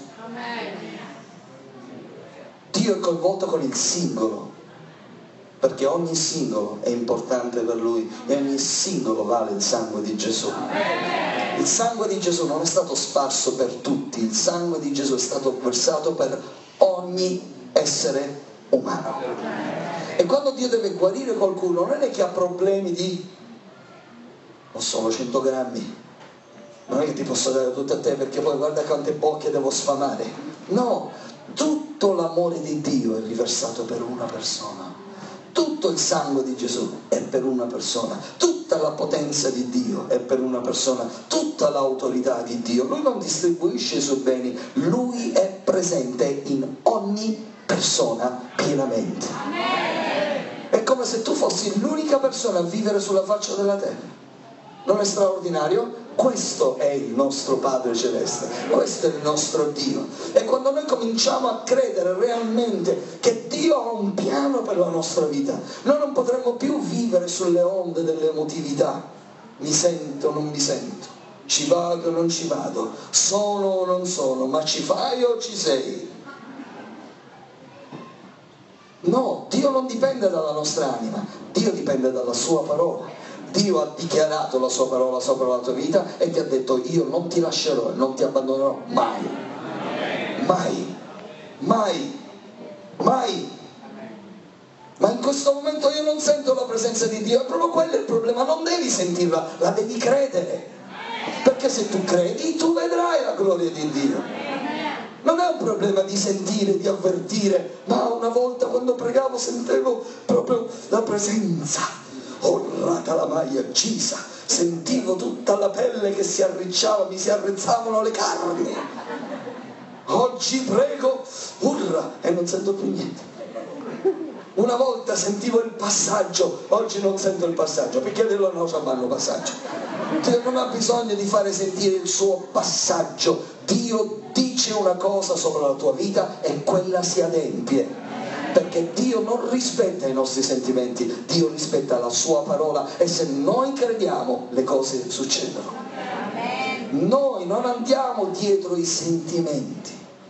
Dio è coinvolto con il singolo, perché ogni singolo è importante per Lui e ogni singolo vale il sangue di Gesù. Il sangue di Gesù non è stato sparso per tutti, il sangue di Gesù è stato versato per ogni essere umano. E quando Dio deve guarire qualcuno non è che ha problemi di ho solo 100 grammi, non è che ti posso dare tutto a te perché poi guarda quante bocche devo sfamare. No, tutto l'amore di Dio è riversato per una persona, tutto il sangue di Gesù è per una persona, tutta la potenza di Dio è per una persona, tutta l'autorità di Dio. Lui non distribuisce i suoi beni, Lui è presente in ogni persona pienamente. È come se tu fossi l'unica persona a vivere sulla faccia della terra. Non è straordinario? Questo è il nostro Padre Celeste, questo è il nostro Dio. E quando noi cominciamo a credere realmente che Dio ha un piano per la nostra vita, noi non potremo più vivere sulle onde dell'emotività. Mi sento o non mi sento, ci vado o non ci vado, sono o non sono, ma ci fai o ci sei? No, Dio non dipende dalla nostra anima, Dio dipende dalla sua parola. Dio ha dichiarato la sua parola sopra la tua vita e ti ha detto io non ti lascerò e non ti abbandonerò mai, mai, mai, mai. Ma in questo momento io non sento la presenza di Dio, è proprio quello il problema, non devi sentirla, la devi credere, perché se tu credi tu vedrai la gloria di Dio. Non è un problema di sentire, di avvertire, ma una volta quando pregavo sentivo proprio la presenza. Oh, la maglia accisa, sentivo tutta la pelle che si arricciava, mi si arrizzavano le carni. Oggi prego, urla, e non sento più niente. Una volta sentivo il passaggio, oggi non sento il passaggio, perché dello no chiamano passaggio. Dio non ha bisogno di fare sentire il suo passaggio. Dio dice una cosa sopra la tua vita e quella si adempie. Perché Dio non rispetta i nostri sentimenti, Dio rispetta la sua parola e se noi crediamo le cose succedono. Noi non andiamo dietro i sentimenti,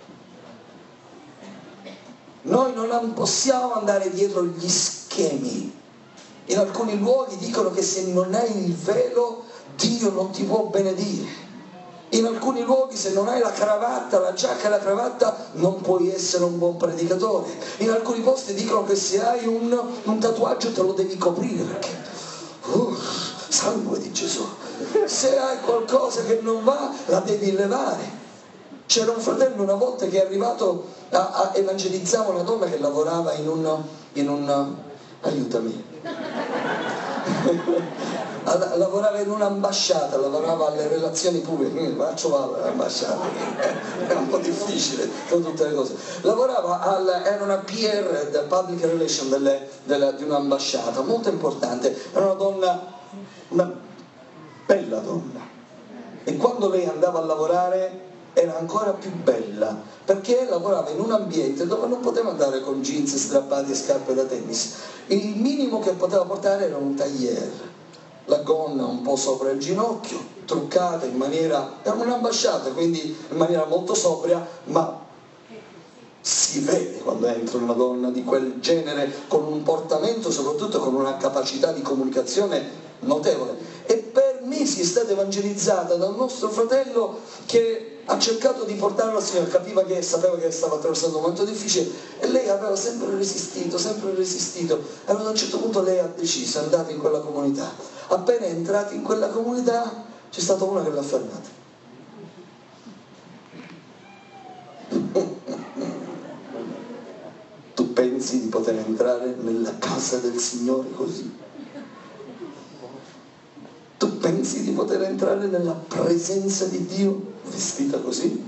noi non possiamo andare dietro gli schemi. In alcuni luoghi dicono che se non hai il velo Dio non ti può benedire. In alcuni luoghi se non hai la cravatta, la giacca e la cravatta non puoi essere un buon predicatore. In alcuni posti dicono che se hai un tatuaggio te lo devi coprire perché sangue di Gesù. Se hai qualcosa che non va la devi levare. C'era un fratello una volta che è arrivato a evangelizzare una donna che lavorava in un aiutami. Lavorava in un'ambasciata, lavorava alle relazioni pubbliche, faccio l'ambasciata, è un po' difficile con tutte le cose. Era una PR, del Public Relation di un'ambasciata, molto importante, era una donna, una bella donna. E quando lei andava a lavorare era ancora più bella, perché lavorava in un ambiente dove non poteva andare con jeans strappati e scarpe da tennis. Il minimo che poteva portare era un tailleur. La gonna un po' sopra il ginocchio, truccata in maniera, era un'ambasciata, quindi in maniera molto sobria, ma si vede quando entra una donna di quel genere, con un portamento, soprattutto con una capacità di comunicazione notevole. E per mesi è stata evangelizzata da un nostro fratello che ha cercato di portarla al Signore, sapeva che stava attraversando un momento difficile e lei aveva sempre resistito, e ad un certo punto lei ha deciso, è andata in quella comunità. Appena è entrata in quella comunità c'è stata una che l'ha fermata. Tu pensi pensi di poter entrare nella casa del Signore così? Tu pensi di poter entrare nella presenza di Dio vestita così?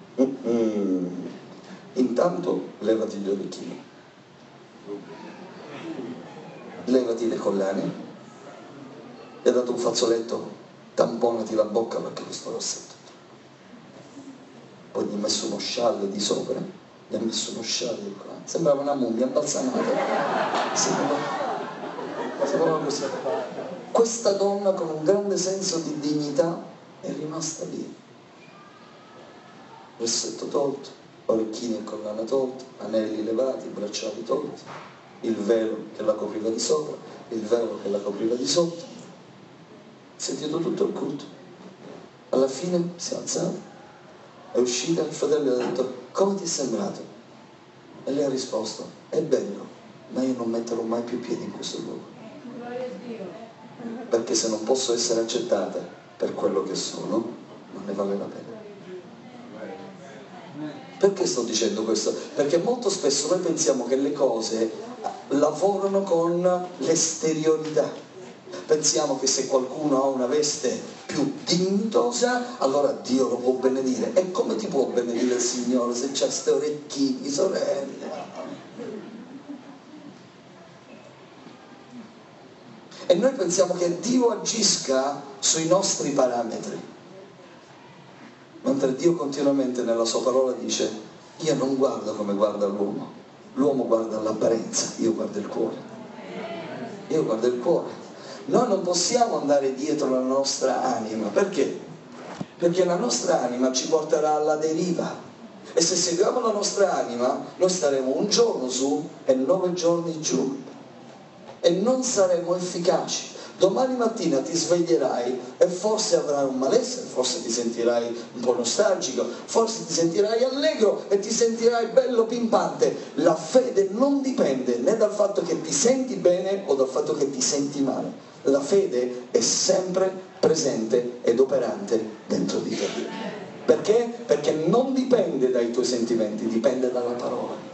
Intanto levati gli orecchini, levati le collane, ti ha dato un fazzoletto, tamponati la bocca perché questo rossetto. Poi gli ha messo uno scialle di sopra, gli ha messo uno scialle di qua, sembrava una mummia imbalsamata, sembrava così. Questa donna con un grande senso di dignità è rimasta lì, rossetto tolto, orecchini e collana tolti, anelli levati, bracciali tolti, il velo che la copriva di sopra, il velo che la copriva di sotto. Sentito tutto il culto. Alla fine si è alzata, è uscita, il fratello le ha detto: come ti è sembrato? E lei ha risposto: è bello, ma io non metterò mai più piedi in questo luogo, perché se non posso essere accettata per quello che sono, non ne vale la pena. Perché sto dicendo questo? Perché molto spesso noi pensiamo che le cose lavorano con l'esteriorità. Pensiamo che se qualcuno ha una veste più dignitosa, allora Dio lo può benedire. E come ti può benedire il Signore se c'ha ste orecchini, sorelle? E noi pensiamo che Dio agisca sui nostri parametri, mentre Dio continuamente nella sua parola dice: io non guardo come guarda l'uomo, l'uomo guarda l'apparenza, io guardo il cuore. Io guardo il cuore. Noi non possiamo andare dietro la nostra anima, perché? Perché la nostra anima ci porterà alla deriva, e se seguiamo la nostra anima noi staremo un giorno su e 9 giorni giù e non saremo efficaci. Domani mattina ti sveglierai e forse avrai un malessere, forse ti sentirai un po' nostalgico, forse ti sentirai allegro e ti sentirai bello pimpante. La fede non dipende né dal fatto che ti senti bene o dal fatto che ti senti male. La fede è sempre presente ed operante dentro di te. Perché? Perché non dipende dai tuoi sentimenti, dipende dalla parola.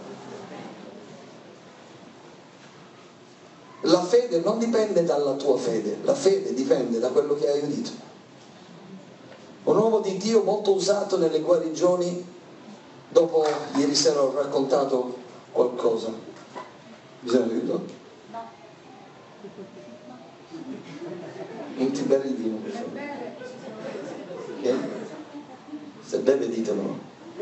La fede non dipende dalla tua fede, la fede dipende da quello che hai udito. Un uomo di Dio molto usato nelle guarigioni, dopo ieri sera ho raccontato qualcosa. Bisogna dirlo? Non ti bevi il vino, per favore. Se beve ditemelo.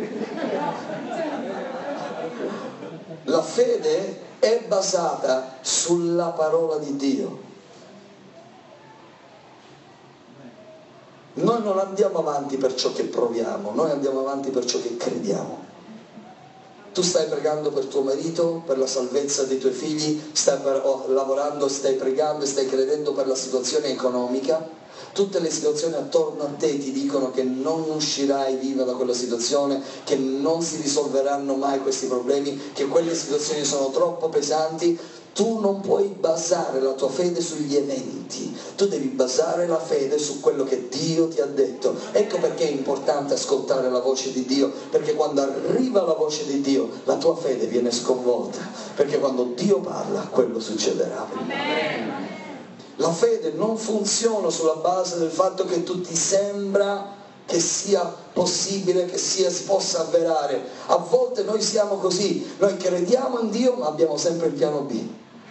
La fede è basata sulla parola di Dio. Noi non andiamo avanti per ciò che proviamo, noi andiamo avanti per ciò che crediamo. Tu stai pregando per tuo marito, per la salvezza dei tuoi figli, stai lavorando, stai pregando e stai credendo per la situazione economica. Tutte le situazioni attorno a te ti dicono che non uscirai viva da quella situazione, che non si risolveranno mai questi problemi, che quelle situazioni sono troppo pesanti. Tu non puoi basare la tua fede sugli eventi, tu devi basare la fede su quello che Dio ti ha detto. Ecco perché è importante ascoltare la voce di Dio, perché quando arriva la voce di Dio la tua fede viene sconvolta, perché quando Dio parla quello succederà. Amen. La fede non funziona sulla base del fatto che tu ti sembra che sia possibile, che si possa avverare. A volte noi siamo così, noi crediamo in Dio ma abbiamo sempre il piano B.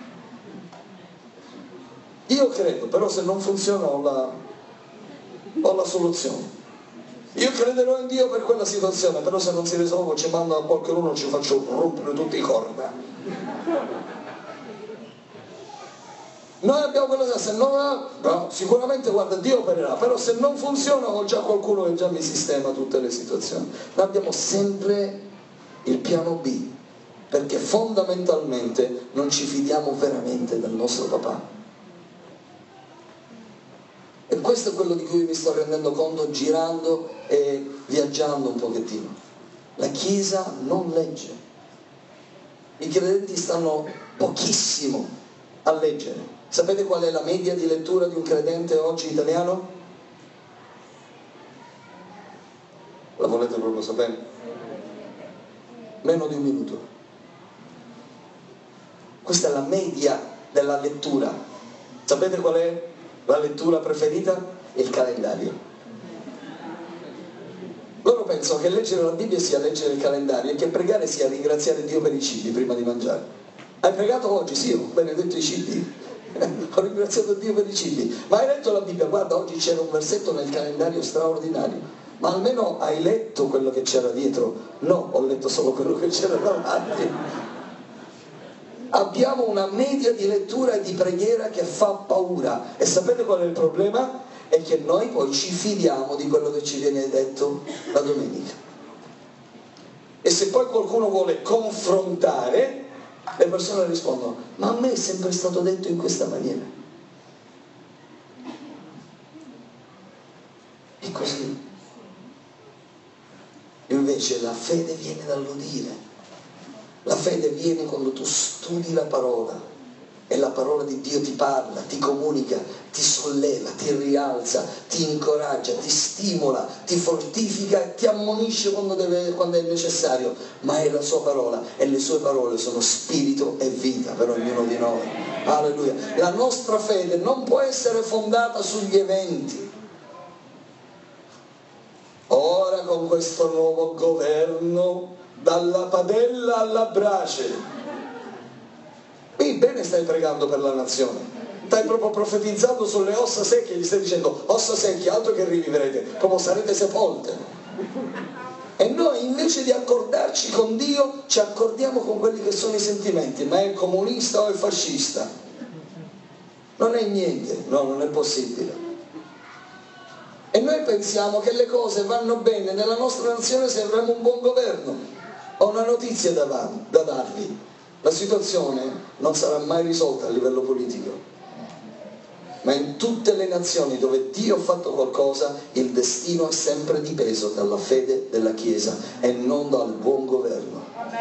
Io credo, però se non funziona ho la soluzione. Io crederò in Dio per quella situazione, però se non si risolve ci mando a qualcuno, ci faccio rompere tutti i corna. Noi abbiamo quella, se non, no, sicuramente guarda Dio opererà, però se non funziona ho già qualcuno che già mi sistema tutte le situazioni. Noi abbiamo sempre il piano B, perché fondamentalmente non ci fidiamo veramente del nostro papà. E questo è quello di cui mi sto rendendo conto girando e viaggiando un pochettino. La Chiesa non legge. I credenti stanno pochissimo a leggere. Sapete qual è la media di lettura di un credente oggi italiano? La volete proprio sapere? Meno di un minuto. Questa è la media della lettura. Sapete qual è la lettura preferita? Il calendario. Loro pensano che leggere la Bibbia sia leggere il calendario e che pregare sia ringraziare Dio per i cibi prima di mangiare. Hai pregato oggi? Sì, ho benedetto i cibi. Ho ringraziato Dio per i cibi. Ma hai letto la Bibbia? Guarda, oggi c'era un versetto nel calendario straordinario. Ma almeno hai letto quello che c'era dietro? No, ho letto solo quello che c'era davanti. Abbiamo una media di lettura e di preghiera che fa paura. E sapete qual è il problema? È che noi poi ci fidiamo di quello che ci viene detto la domenica. E se poi qualcuno vuole confrontare, le persone rispondono: ma a me è sempre stato detto in questa maniera. E così. Invece la fede viene dall'udire. La fede viene quando tu studi la parola e la parola di Dio ti parla, ti comunica, ti solleva, ti rialza, ti incoraggia, ti stimola, ti fortifica e ti ammonisce quando è necessario, ma è la sua parola e le sue parole sono spirito e vita per ognuno di noi. Alleluia. La nostra fede non può essere fondata sugli eventi. Ora con questo nuovo governo, dalla padella alla brace. Qui bene stai pregando per la nazione, stai proprio profetizzando sulle ossa secche, gli stai dicendo: ossa secche, altro che rivivrete, come sarete sepolte. E noi invece di accordarci con Dio ci accordiamo con quelli che sono i sentimenti, ma è comunista o è fascista? Non è niente, no, non è possibile. E noi pensiamo che le cose vanno bene nella nostra nazione se avremo un buon governo. Ho una notizia da darvi: la situazione non sarà mai risolta a livello politico, ma in tutte le nazioni dove Dio ha fatto qualcosa il destino è sempre dipeso dalla fede della Chiesa e non dal buon governo.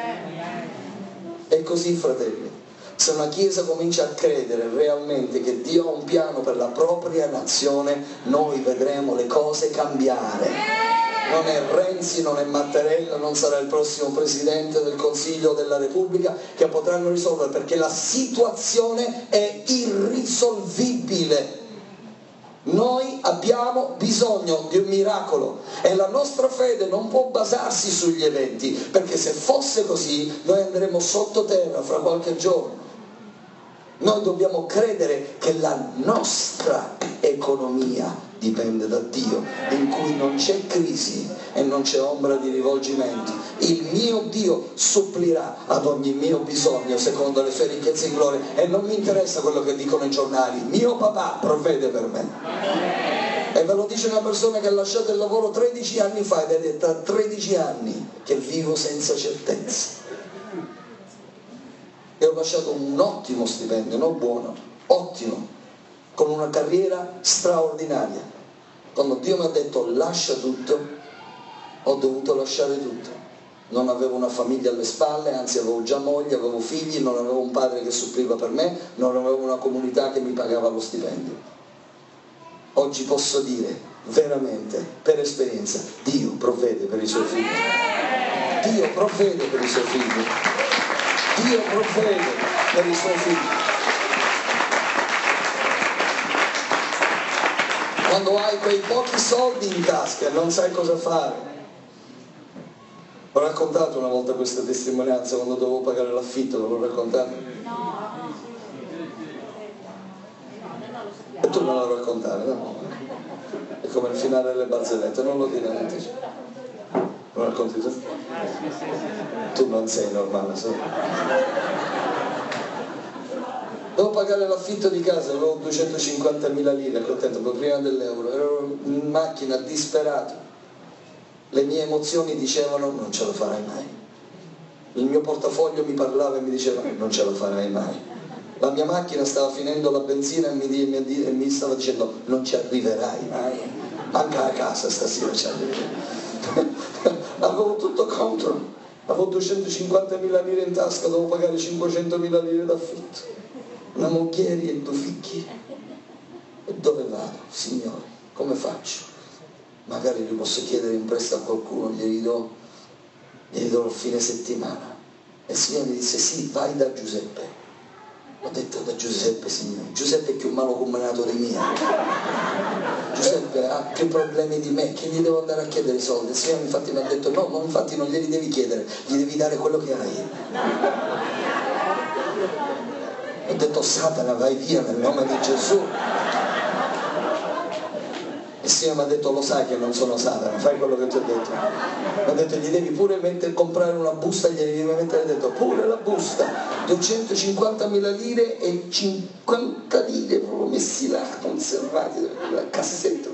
È così, fratelli. Se una Chiesa comincia a credere realmente che Dio ha un piano per la propria nazione, noi vedremo le cose cambiare. Non è Renzi, non è Mattarella, non sarà il prossimo Presidente del Consiglio della Repubblica che potranno risolvere, perché la situazione è irrisolvibile. Noi abbiamo bisogno di un miracolo e la nostra fede non può basarsi sugli eventi, perché se fosse così noi andremo sottoterra fra qualche giorno. Noi dobbiamo credere che la nostra economia dipende da Dio, in cui non c'è crisi e non c'è ombra di rivolgimento. Il mio Dio supplirà ad ogni mio bisogno secondo le sue ricchezze in gloria, e non mi interessa quello che dicono i giornali. Mio papà provvede per me. E ve lo dice una persona che ha lasciato il lavoro 13 anni fa ed è detta: 13 anni che vivo senza certezze. E ho lasciato un ottimo stipendio, non buono, ottimo, con una carriera straordinaria. Quando Dio mi ha detto lascia tutto, ho dovuto lasciare tutto. Non avevo una famiglia alle spalle, anzi avevo già moglie, avevo figli, non avevo un padre che suppliva per me, non avevo una comunità che mi pagava lo stipendio. Oggi posso dire veramente, per esperienza, Dio provvede per i suoi figli. Dio provvede per i suoi figli. Dio provvede per i suoi figli. Quando hai quei pochi soldi in tasca e non sai cosa fare. Ho raccontato una volta questa testimonianza quando dovevo pagare l'affitto, l'ho raccontato? E tu non la raccontare, no? È come il finale delle barzellette, non lo dire niente. Lo racconti tu? Tu non sei normale, so. Devo pagare l'affitto di casa, avevo 250.000 lire, contento, prima dell'euro, ero in macchina disperato. Le mie emozioni dicevano: non ce la farai mai. Il mio portafoglio mi parlava e mi diceva: non ce la farai mai. La mia macchina stava finendo la benzina e mi stava dicendo: non ci arriverai mai. Anche a casa stasera ci arriverai. Avevo tutto contro, avevo 250.000 lire in tasca, dovevo pagare 500.000 lire d'affitto, una moglie e 2 figli. E dove vado? Signore, come faccio? Magari li posso chiedere in prestito a qualcuno, glieli do il fine settimana. E il Signore mi disse: sì, vai da Giuseppe, Ho detto da Giuseppe, Signore, Giuseppe è più malacomunato di me. Giuseppe ha più problemi di me, che gli devo andare a chiedere i soldi? Il Signore infatti mi ha detto no, ma infatti non glieli devi chiedere, gli devi dare quello che hai. Ho detto Satana, vai via nel nome di Gesù. Il Signore mi ha detto lo sai che non sono Satana, fai quello che ti ho detto. Mi ha detto gli devi pure comprare una busta, gli devi mettere dentro pure la busta, 250.000 lire e 50 lire proprio messi là, conservati nel cassetto.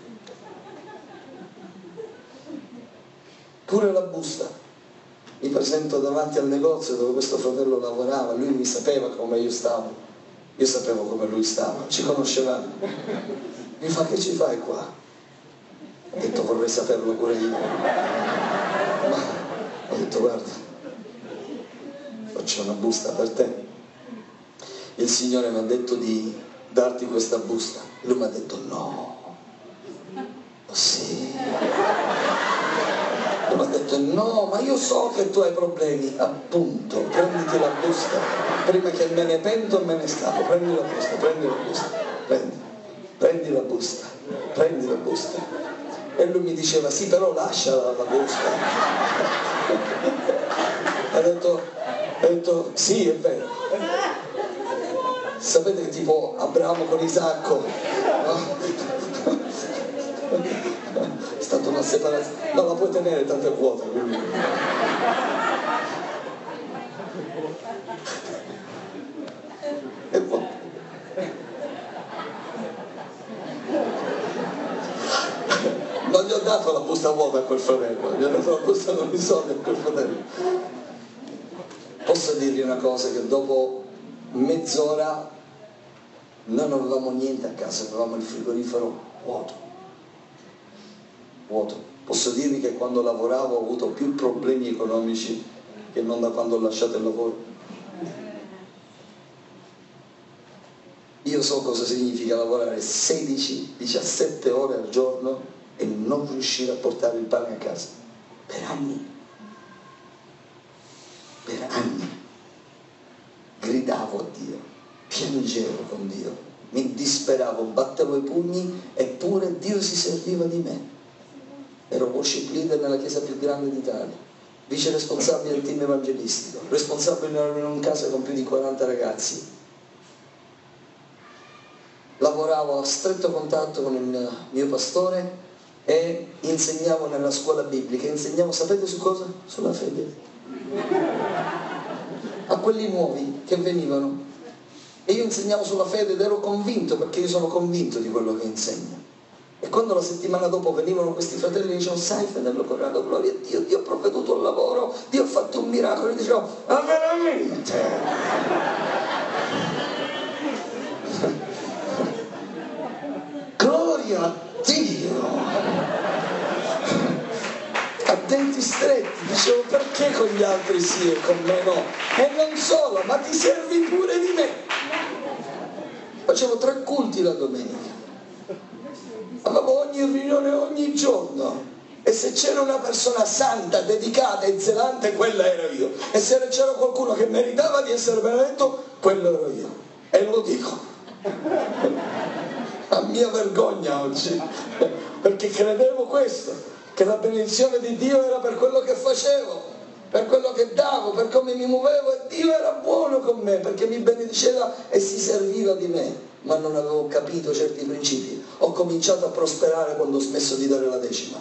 Pure la busta. Mi presento davanti al negozio dove questo fratello lavorava, lui mi sapeva come io stavo, io sapevo come lui stava, ci conoscevamo. Mi fa, che ci fai qua? Ho detto vorrei saperlo pure io. Ma ho detto guarda, faccio una busta per te. Il Signore mi ha detto di darti questa busta. Lui mi ha detto no. Oh, sì. Lui mi ha detto no, ma io so che tu hai problemi. Appunto, prenditi la busta. Prima che me ne pento e me ne scappo. Prendi la busta, prendi la busta. Prendi la busta, prendi la busta. E lui mi diceva sì, però lasciala la busta. Ha detto sì, è vero. Sapete che tipo Abramo con Isacco, no? È stata una separazione, non la puoi tenere tante vuote, quindi. E poi non gli ho dato la busta vuota a quel fratello, gli ho dato la busta con i soldi a quel fratello. Posso dirvi una cosa, che dopo mezz'ora noi non avevamo niente a casa, avevamo il frigorifero vuoto. Posso dirvi che quando lavoravo ho avuto più problemi economici che non da quando ho lasciato il lavoro. Io so cosa significa lavorare 16-17 ore al giorno e non riuscire a portare il pane a casa per anni. Gridavo a Dio, piangevo con Dio, mi disperavo, battevo i pugni, eppure Dio si serviva di me. Ero worship leader nella chiesa più grande d'Italia, vice responsabile del team evangelistico, responsabile in una casa con più di 40 ragazzi. Lavoravo a stretto contatto con il mio pastore e insegnavo nella scuola biblica. Insegnavo, sapete su cosa? Sulla fede. A quelli nuovi che venivano. E io insegnavo sulla fede ed ero convinto, perché io sono convinto di quello che insegno. E quando la settimana dopo venivano questi fratelli e dicevano, sai fratello Corrado, gloria a Dio, Dio ha provveduto al lavoro, Dio ha fatto un miracolo. E dicevo, ma veramente? Gloria a Dio! A denti stretti, dicevo, perché con gli altri sì e con me no? E non solo, ma ti servi pure di me. Facevo 3 culti la domenica, avevo ogni riunione ogni giorno, e se c'era una persona santa, dedicata e zelante, quella ero io, e se c'era qualcuno che meritava di essere benedetto, quello ero io, e lo dico a mia vergogna oggi, perché credevo questo, che la benedizione di Dio era per quello che facevo, per quello che davo, per come mi muovevo, e Dio era buono con me perché mi benediceva e si serviva di me, ma non avevo capito certi principi. Ho cominciato a prosperare quando ho smesso di dare la decima.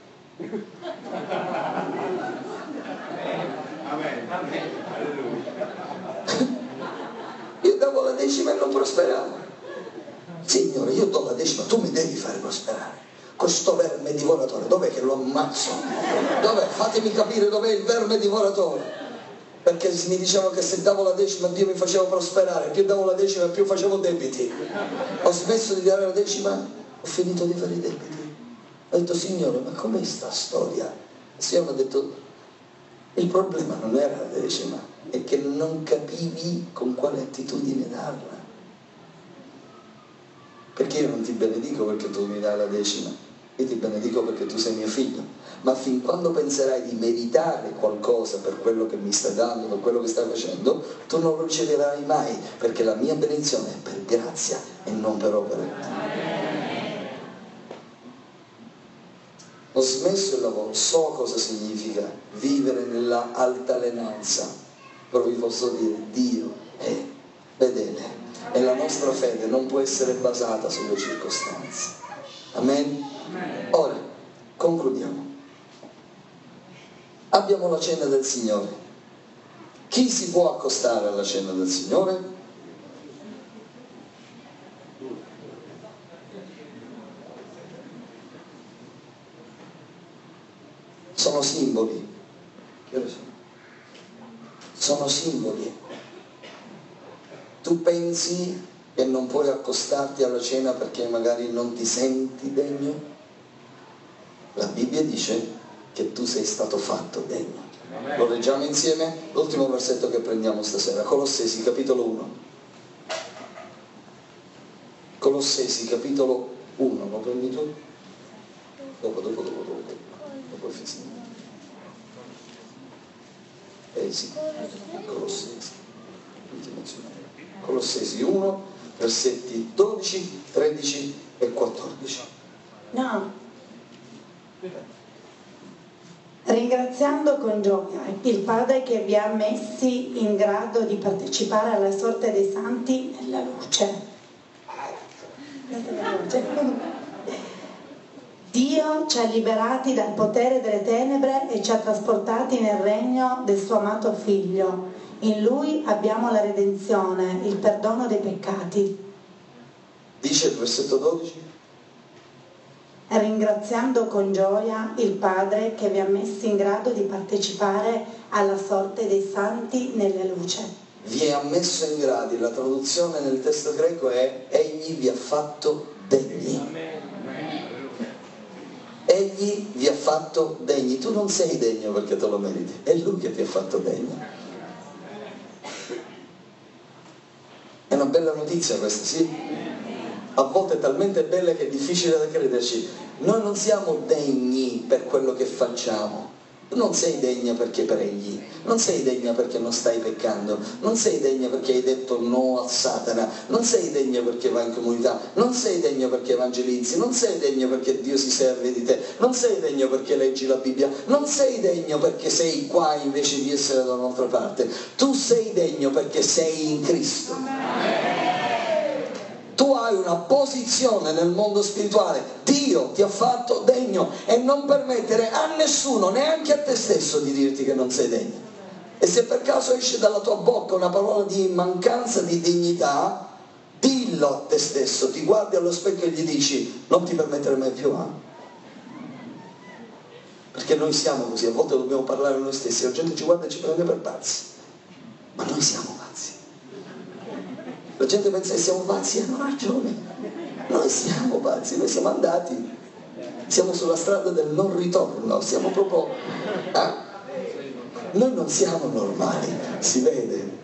Io davo la decima e non prosperavo. Signore, io do la decima, tu mi devi fare prosperare. Questo verme divoratore, dov'è che lo ammazzo? Dov'è? Fatemi capire dov'è il verme divoratore. Perché mi dicevano che se davo la decima Dio mi faceva prosperare, più davo la decima più facevo debiti. Ho smesso di dare la decima, ho finito di fare i debiti. Ho detto, Signore, ma com'è sta storia? Il Signore mi ha detto, il problema non era la decima, è che non capivi con quale attitudine darla. Perché io non ti benedico perché tu mi dai la decima, io ti benedico perché tu sei mio figlio, ma fin quando penserai di meritare qualcosa per quello che mi stai dando, per quello che stai facendo, tu non lo riceverai mai, perché la mia benedizione è per grazia e non per opere. Ho smesso il lavoro, so cosa significa vivere nella altalenanza, però vi posso dire, Dio è fedele e la nostra fede non può essere basata sulle circostanze. Amen? Ora, concludiamo. Abbiamo la cena del Signore. Chi si può accostare alla cena del Signore? Sono simboli. Sono simboli. Tu pensi che non puoi accostarti alla cena perché magari non ti senti degno? La Bibbia dice che tu sei stato fatto degno. Lo leggiamo insieme? L'ultimo versetto che prendiamo stasera, Colossesi capitolo 1. Colossesi capitolo 1, lo prendi tu? Dopo Efesini. Sì, Colossesi. Colossesi 1, versetti 12, 13 e 14. No. Ringraziando con gioia il Padre che vi ha messi in grado di partecipare alla sorte dei santi nella luce. Dio ci ha liberati dal potere delle tenebre e ci ha trasportati nel regno del suo amato Figlio. In Lui abbiamo la redenzione, il perdono dei peccati. Dice il versetto 12? Ringraziando con gioia il Padre che vi ha messi in grado di partecipare alla sorte dei santi nella luce. Vi ha messo in gradi, la traduzione nel testo greco è egli vi ha fatto degni. Egli vi ha fatto degni. Tu non sei degno perché te lo meriti, è Lui che ti ha fatto degno. È una bella notizia questa, sì? A volte è talmente bella che è difficile da crederci. Noi non siamo degni per quello che facciamo. Tu non sei degna perché preghi, non sei degna perché non stai peccando, non sei degna perché hai detto no a Satana, non sei degna perché vai in comunità, non sei degna perché evangelizzi, non sei degna perché Dio si serve di te, non sei degno perché leggi la Bibbia, non sei degno perché sei qua invece di essere da un'altra parte. Tu sei degno perché sei in Cristo. Tu hai una posizione nel mondo spirituale, Dio ti ha fatto degno, e non permettere a nessuno, neanche a te stesso, di dirti che non sei degno. E se per caso esce dalla tua bocca una parola di mancanza di dignità, dillo a te stesso, ti guardi allo specchio e gli dici non ti permettere mai più. Perché noi siamo così, a volte dobbiamo parlare noi stessi, la gente ci guarda e ci prende per pazzi, ma noi siamo pazzi. La gente pensa che siamo pazzi e hanno ragione. Noi siamo pazzi, noi siamo andati, siamo sulla strada del non ritorno, siamo proprio... Noi non siamo normali, si vede.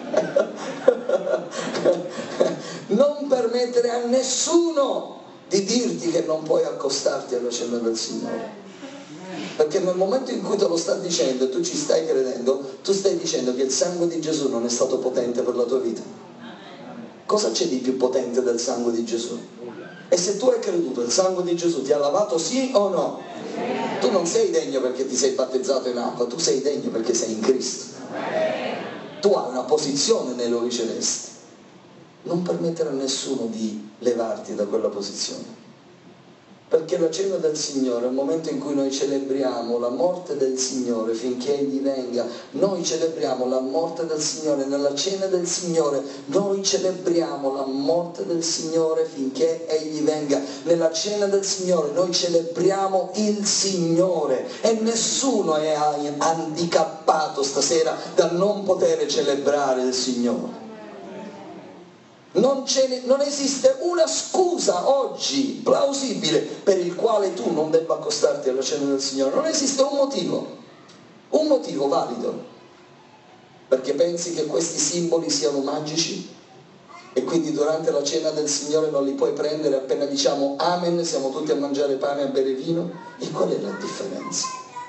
Non permettere a nessuno di dirti che non puoi accostarti alla cena del Signore. Perché nel momento in cui te lo sta dicendo e tu ci stai credendo, tu stai dicendo che il sangue di Gesù non è stato potente per la tua vita. Cosa c'è di più potente del sangue di Gesù? E se tu hai creduto, il sangue di Gesù ti ha lavato, sì o no? Tu non sei degno perché ti sei battezzato in acqua, tu sei degno perché sei in Cristo. Tu hai una posizione nei luoghi celesti. Non permettere a nessuno di levarti da quella posizione. Perché la cena del Signore è un momento in cui noi celebriamo la morte del Signore finché Egli venga. Noi celebriamo la morte del Signore nella cena del Signore. Noi celebriamo la morte del Signore finché Egli venga. Nella cena del Signore noi celebriamo il Signore. E nessuno è handicappato stasera da non poter celebrare il Signore. Non esiste una scusa oggi plausibile per il quale tu non debba accostarti alla cena del Signore. Non esiste un motivo valido. Perché pensi che questi simboli siano magici? E quindi durante la cena del Signore non li puoi prendere appena diciamo amen, siamo tutti a mangiare pane e a bere vino? E qual è la differenza?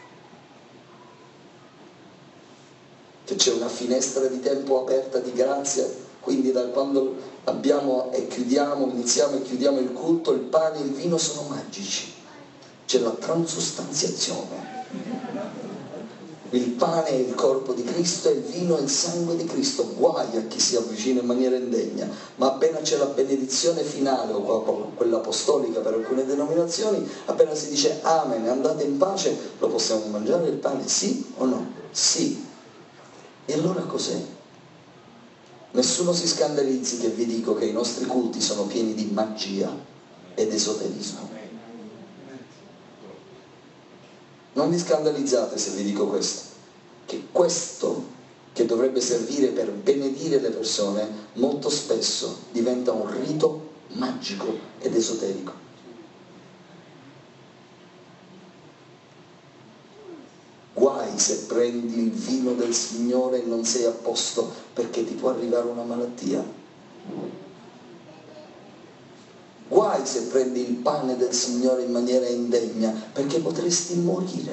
Che c'è una finestra di tempo aperta di grazia, quindi da quando iniziamo e chiudiamo il culto, il pane e il vino sono magici. C'è la transustanziazione. Il pane è il corpo di Cristo e il vino è il sangue di Cristo. Guai a chi si avvicina in maniera indegna, ma appena c'è la benedizione finale, o quella apostolica per alcune denominazioni, appena si dice amen, andate in pace, lo possiamo mangiare il pane, sì o no? Sì. E allora cos'è? Nessuno si scandalizzi che vi dico che i nostri culti sono pieni di magia ed esoterismo. Non vi scandalizzate se vi dico questo, che questo che dovrebbe servire per benedire le persone molto spesso diventa un rito magico ed esoterico. Guai se prendi il vino del Signore e non sei a posto, perché ti può arrivare una malattia. Guai se prendi il pane del Signore in maniera indegna, perché potresti morire.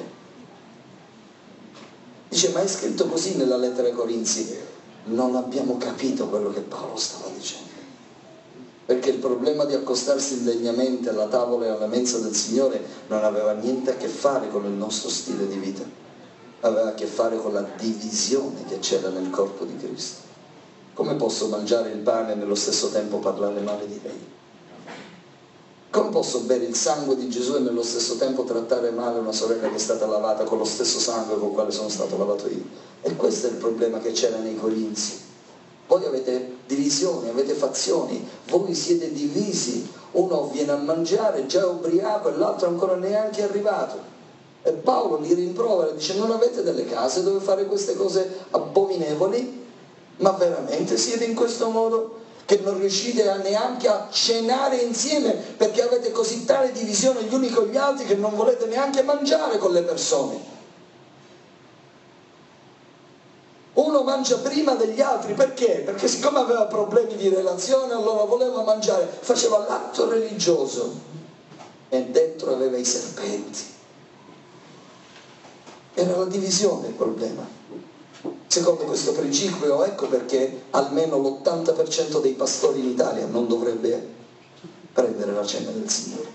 Dice, ma è scritto così nella lettera ai Corinzi? Non abbiamo capito quello che Paolo stava dicendo. Perché il problema di accostarsi indegnamente alla tavola e alla mensa del Signore non aveva niente a che fare con il nostro stile di vita. Aveva a che fare con la divisione che c'era nel corpo di Cristo. Come posso mangiare il pane e nello stesso tempo parlare male di lei? Come posso bere il sangue di Gesù e nello stesso tempo trattare male una sorella che è stata lavata con lo stesso sangue con il quale sono stato lavato io? E questo è il problema che c'era nei Corinzi. Voi avete divisioni, avete fazioni, voi siete divisi. Uno viene a mangiare già ubriaco e l'altro ancora neanche è arrivato. E Paolo li rimprovera, dice, non avete delle case dove fare queste cose abominevoli? Ma veramente siete in questo modo? Che non riuscite neanche a cenare insieme perché avete così tale divisione gli uni con gli altri che non volete neanche mangiare con le persone. Uno mangia prima degli altri, perché? Perché siccome aveva problemi di relazione allora voleva mangiare, faceva l'atto religioso e dentro aveva i serpenti. Era la divisione il problema. Secondo questo principio, ecco perché almeno l'80% dei pastori in Italia non dovrebbe prendere la cena del Signore.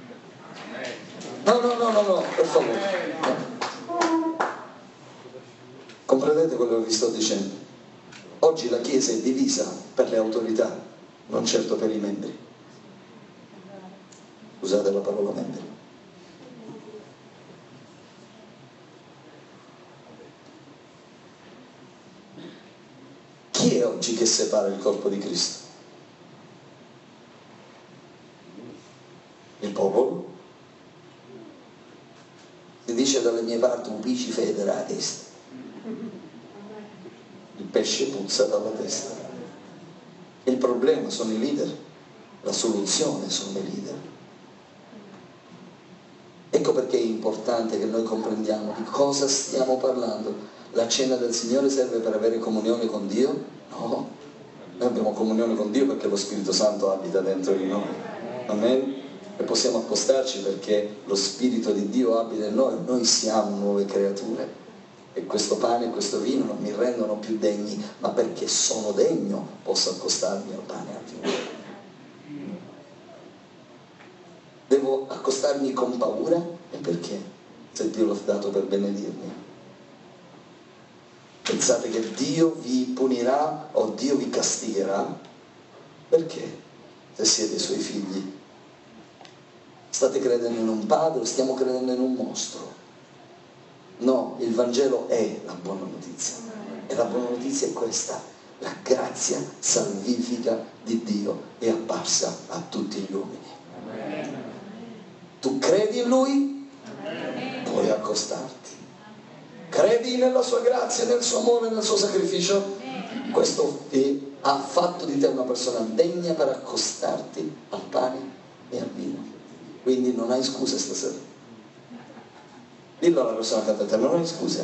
No, per favore. No. Comprendete quello che vi sto dicendo? Oggi la Chiesa è divisa per le autorità, non certo per i membri. Usate la parola membri. Chi è oggi che separa il corpo di Cristo? Il popolo? Si dice dalle mie parti un pisci fede dalla testa. Il pesce puzza dalla testa. Il problema sono i leader, la soluzione sono i leader. Ecco perché è importante che noi comprendiamo di cosa stiamo parlando. La cena del Signore serve per avere comunione con Dio? No, noi abbiamo comunione con Dio perché lo Spirito Santo abita dentro di noi. Amen? E possiamo accostarci perché lo Spirito di Dio abita in noi siamo nuove creature. E questo pane e questo vino non mi rendono più degni, ma perché sono degno posso accostarmi al pane e al vino. Devo accostarmi con paura? E perché? Se Dio l'ha dato per benedirmi. Pensate che Dio vi punirà o Dio vi castigherà? Perché? Se siete i suoi figli. State credendo in un padre o stiamo credendo in un mostro? No, il Vangelo è la buona notizia. E la buona notizia è questa: la grazia salvifica di Dio è apparsa a tutti gli uomini. Tu credi in Lui? Puoi accostarti. Credi nella sua grazia, nel suo amore, nel suo sacrificio? Questo ha fatto di te una persona degna per accostarti al pane e al vino. Quindi non hai scuse stasera. Dillo alla persona accanto a te, non hai scuse.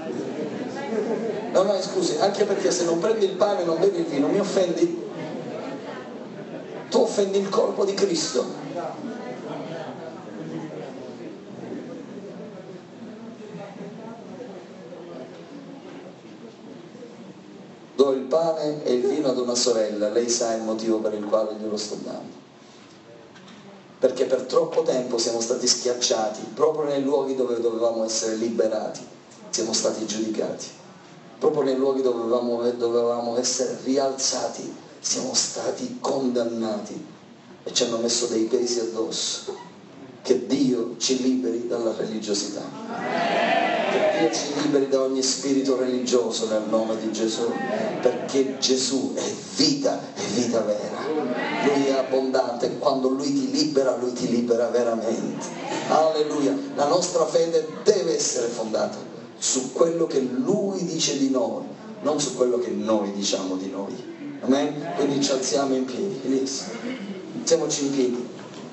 Non hai scuse, anche perché se non prendi il pane e non bevi il vino mi offendi. offendi il corpo di Cristo. Do il pane e il vino ad una sorella, lei sa il motivo per il quale glielo sto dando. Perché per troppo tempo siamo stati schiacciati, proprio nei luoghi dove dovevamo essere liberati, siamo stati giudicati. Proprio nei luoghi dove dovevamo essere rialzati, siamo stati condannati e ci hanno messo dei pesi addosso. Che Dio ci liberi dalla religiosità. Che Dio ci liberi da ogni spirito religioso nel nome di Gesù, perché Gesù è vita vera. Lui è abbondante e quando Lui ti libera veramente. Alleluia. La nostra fede deve essere fondata su quello che Lui dice di noi, non su quello che noi diciamo di noi. Amen? Quindi ci alziamo in piedi. Please. Alziamoci in piedi.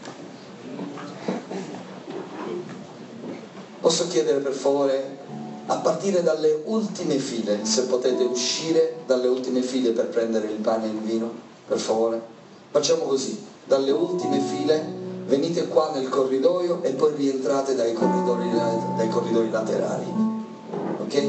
Posso chiedere per favore, a partire dalle ultime file, se potete uscire dalle ultime file per prendere il pane e il vino, per favore? Facciamo così, dalle ultime file venite qua nel corridoio e poi rientrate dai corridoi laterali. Ok?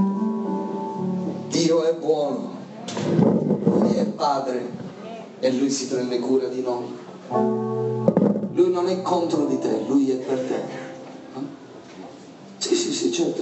Dio è buono, Lui è Padre e Lui si prende cura di noi. Lui non è contro di te, Lui è per te. Sì, certo.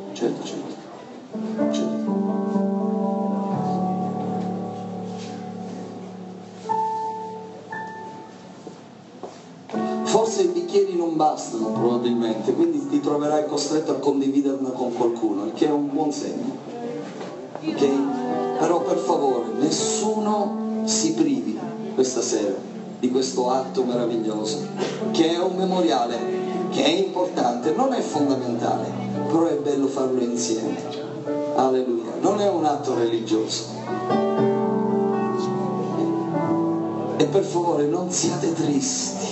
Forse i bicchieri non bastano probabilmente, quindi ti troverai costretto a condividerla con qualcuno, il che è un buon segno. Ok? Però per favore, nessuno si privi questa sera di questo atto meraviglioso, che è un memoriale, che è importante, non è fondamentale, però è bello farlo insieme. Alleluia. Non è un atto religioso. E per favore non siate tristi.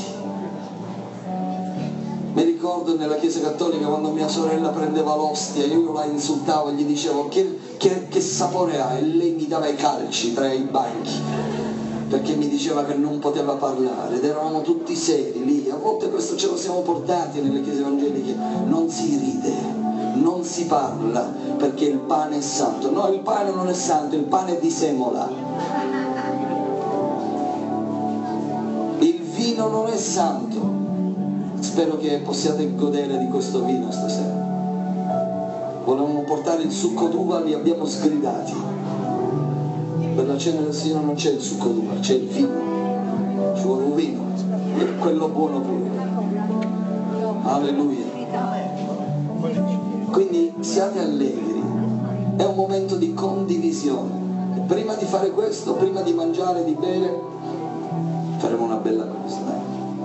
Mi ricordo nella Chiesa Cattolica quando mia sorella prendeva l'ostia, io la insultavo e gli dicevo che sapore ha, e lei mi dava i calci tra i banchi, perché mi diceva che non poteva parlare, ed eravamo tutti seri lì. A volte questo ce lo siamo portati nelle chiese evangeliche, non si ride, non si parla, perché il pane è santo. No, il pane non è santo, il pane è di semola. Il vino non è santo. Spero che possiate godere di questo vino stasera. Volevamo portare il succo d'uva, li abbiamo sgridati. Per la cena del Signore non c'è il succo d'uva, c'è il vino. Ci vuole un vino, e quello buono pure. Alleluia. Quindi siate allegri, è un momento di condivisione. E prima di fare questo, prima di mangiare e di bere, faremo una bella cosa, dai.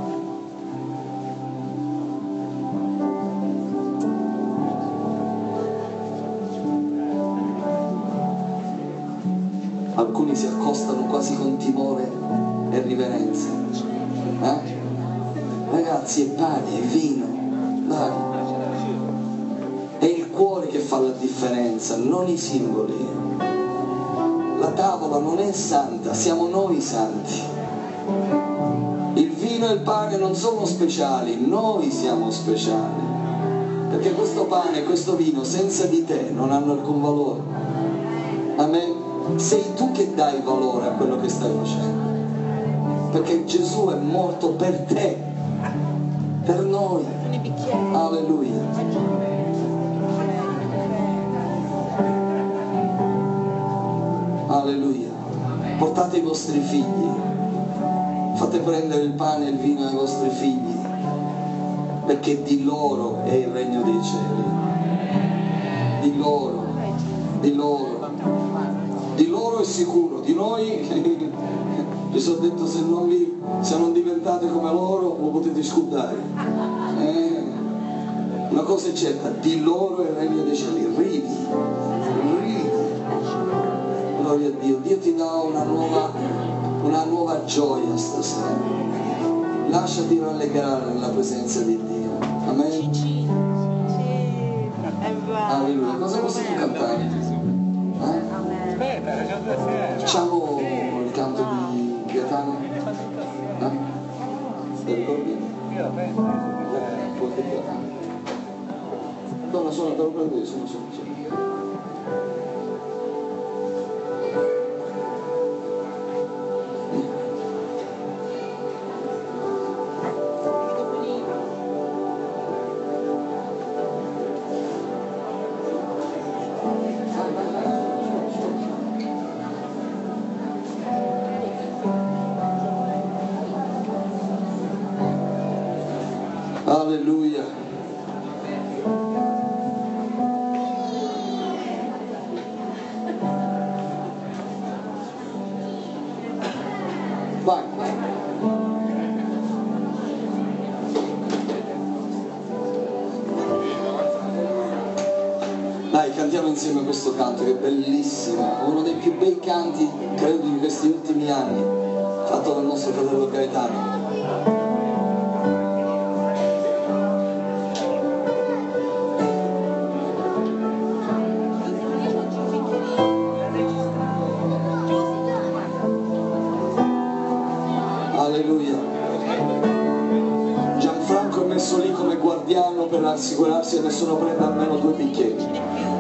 Alcuni si accostano quasi con timore e riverenza. Ragazzi, è pane, è vino, dai. È il cuore che fa la differenza, non i simboli. La tavola non è santa, siamo noi santi. Il vino e il pane non sono speciali, noi siamo speciali. Perché questo pane e questo vino senza di te non hanno alcun valore. Amen. Sei tu che dai valore a quello che stai facendo, perché Gesù è morto per te, per noi. Alleluia. Alleluia. Portate i vostri figli, fate prendere il pane e il vino ai vostri figli, perché di loro è il regno dei cieli. Di loro è sicuro, di noi vi sono detto, se non diventate come loro lo potete scudare. Una cosa è certa, di loro è il regno dei cieli. Ridi. Gloria a Dio. Dio ti dà una nuova gioia stasera. Lasciati rallegrare nella presenza di Dio. Amen. Alleluia. Cosa possiamo cantare? Facciamo il canto di Gaetano. te lo prendo io, sono. Alleluia. Vai. Dai, cantiamo insieme questo canto che è bellissimo, uno dei più bei canti, credo, di questi ultimi anni, fatto dal nostro fratello Gaetano. Alleluia. Gianfranco è messo lì come guardiano per assicurarsi che nessuno prenda almeno 2 bicchieri.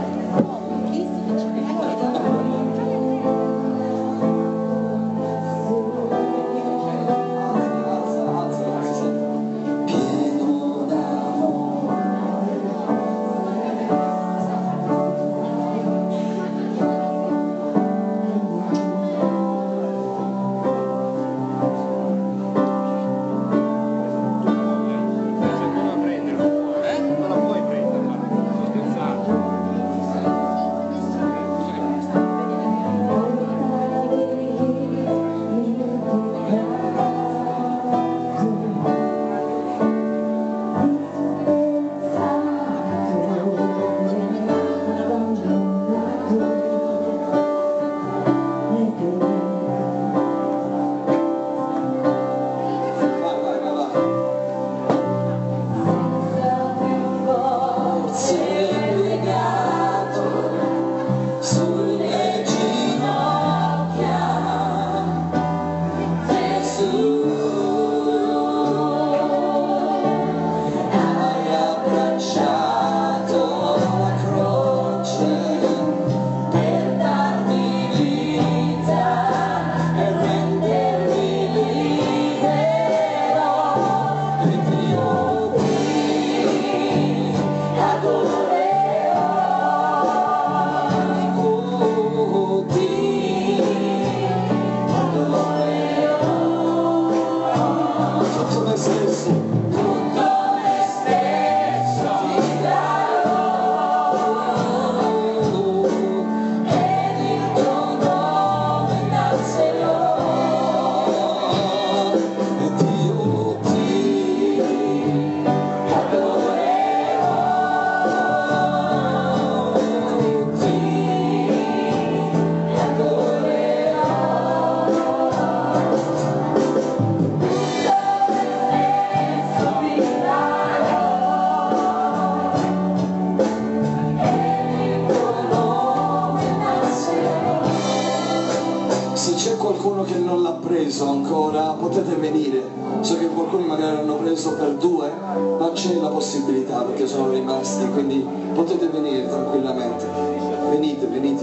Qualcuno che non l'ha preso ancora, potete venire. So che alcuni magari l'hanno preso per 2, ma c'è la possibilità perché sono rimasti, quindi potete venire tranquillamente. Venite, venite.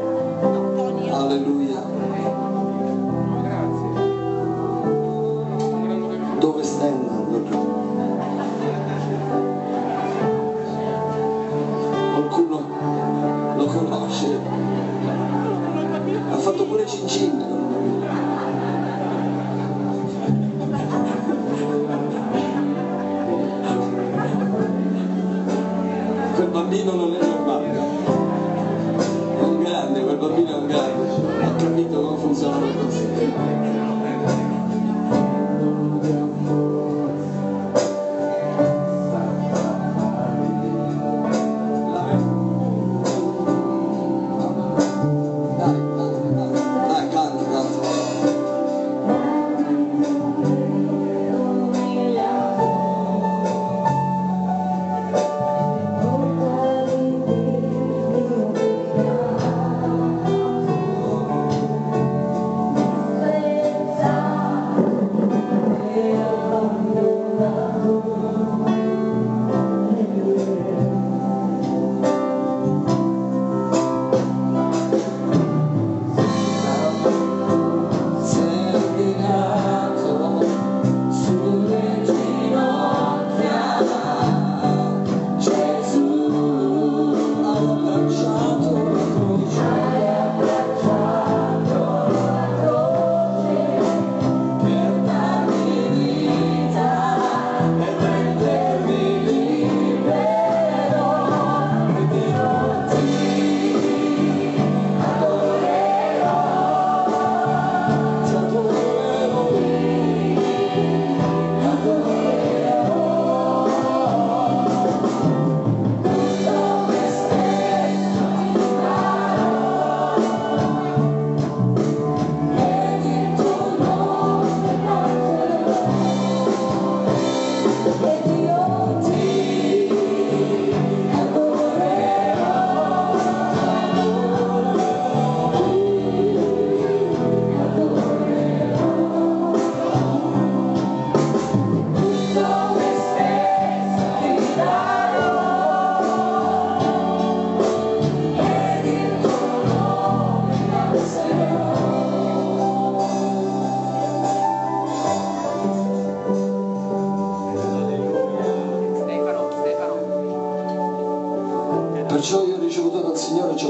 Alleluia. Dove stai andando? Qualcuno lo conosce? Ha fatto pure Cincin. Quel bambino non è normale, è un grande, quel bambino è un grande, ha capito come funzionano le cose. Way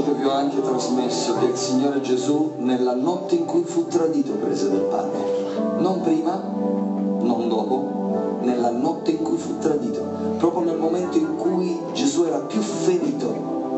ciò che vi ho anche trasmesso, che il Signore Gesù nella notte in cui fu tradito prese del pane, non prima, non dopo, nella notte in cui fu tradito, proprio nel momento in cui Gesù era più ferito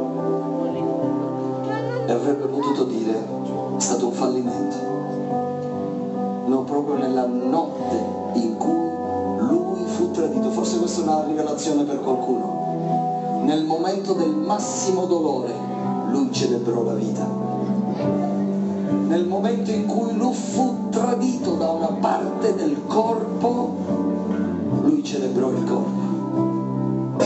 e avrebbe potuto dire è stato un fallimento. No, proprio nella notte in cui lui fu tradito, forse questa è una rivelazione per qualcuno. Nel momento del massimo dolore lui celebrò la vita. Nel momento in cui lui fu tradito da una parte del corpo, lui celebrò il corpo.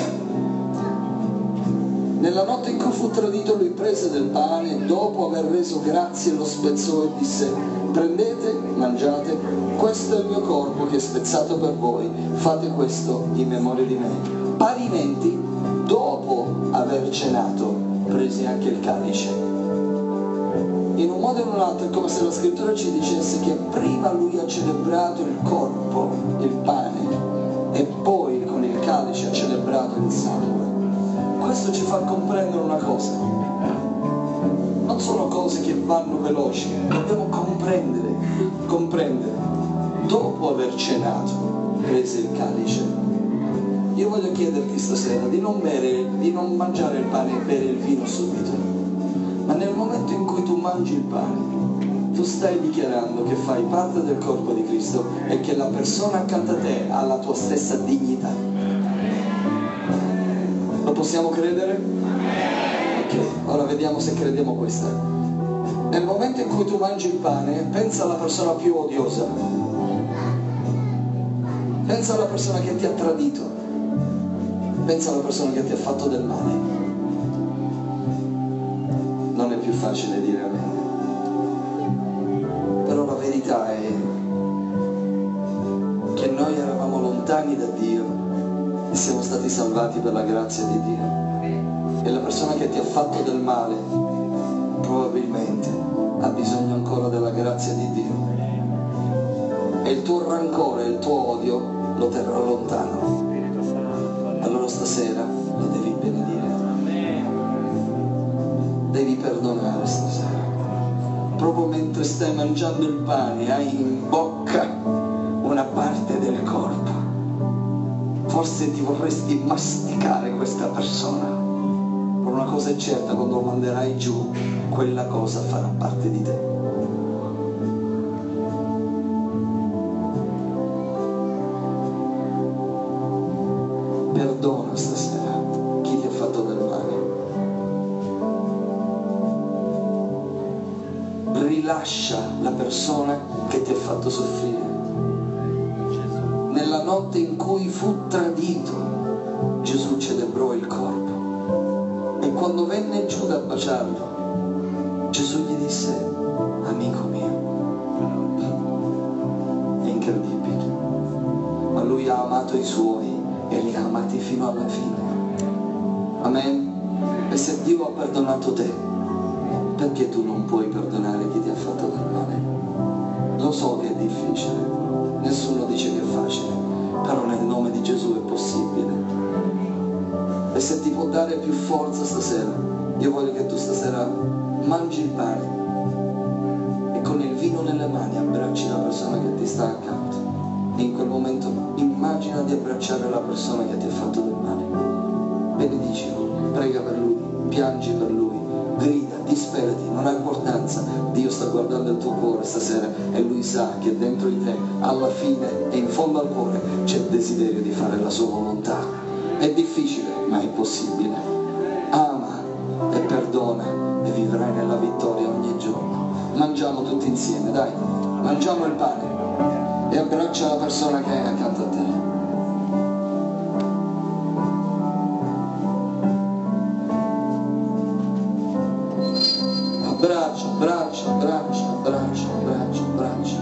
Nella notte in cui fu tradito lui prese del pane e dopo aver reso grazie lo spezzò e disse: prendete, mangiate, questo è il mio corpo che è spezzato per voi, fate questo in memoria di me. Parimenti, dopo aver cenato, prese anche il calice. In un modo o in un altro è come se la scrittura ci dicesse che prima lui ha celebrato il corpo, il pane, e poi con il calice ha celebrato il sangue. Questo ci fa comprendere una cosa. Non sono cose che vanno veloci, dobbiamo comprendere. Dopo aver cenato, prese il calice. Io voglio chiederti stasera di non mangiare il pane e bere il vino subito, ma nel momento in cui tu mangi il pane, tu stai dichiarando che fai parte del corpo di Cristo e che la persona accanto a te ha la tua stessa dignità. Lo possiamo credere? Ok, ora vediamo se crediamo questa. Nel momento in cui tu mangi il pane, pensa alla persona più odiosa, pensa alla persona che ti ha tradito, pensa alla persona che ti ha fatto del male. Non è più facile dire amen. Però la verità è che noi eravamo lontani da Dio e siamo stati salvati per la grazia di Dio. E la persona che ti ha fatto del male probabilmente ha bisogno ancora della grazia di Dio. E il tuo rancore, il tuo odio lo terrà lontano. Allora stasera lo devi benedire, devi perdonare stasera. Proprio mentre stai mangiando il pane hai in bocca una parte del corpo. Forse ti vorresti masticare questa persona. Per una cosa è certa, quando lo manderai giù, quella cosa farà parte di te. Perdona stasera chi ti ha fatto del male. Rilascia la persona che ti ha fatto soffrire. Nella notte in cui fu tradito, Gesù celebrò il corpo. E quando venne giù da baciarlo, Gesù gli disse: amico mio. È incredibile. Ma lui ha amato i suoi e li ha amati fino alla fine. Amen. E se Dio ha perdonato te, perché tu non puoi perdonare chi ti ha fatto del male? Lo so che è difficile, nessuno dice che è facile, però nel nome di Gesù è possibile. E se ti può dare più forza stasera, io voglio che tu stasera mangi il pane e con il vino nelle mani abbracci la persona che ti sta accanto. E in quel momento immagina di abbracciare la persona che ti ha fatto del male. Benedicilo, prega per lui, piangi per lui, grida, disperati, non ha importanza. Dio sta guardando il tuo cuore stasera e lui sa che dentro di te, alla fine e in fondo al cuore, c'è il desiderio di fare la sua volontà. È difficile, ma è possibile. Ama e perdona e vivrai nella vittoria ogni giorno. Mangiamo tutti insieme, dai, mangiamo il pane e abbraccia la persona che è accanto a te. Abbraccia, abbraccia, abbraccia, abbraccia, abbraccia, abbraccia.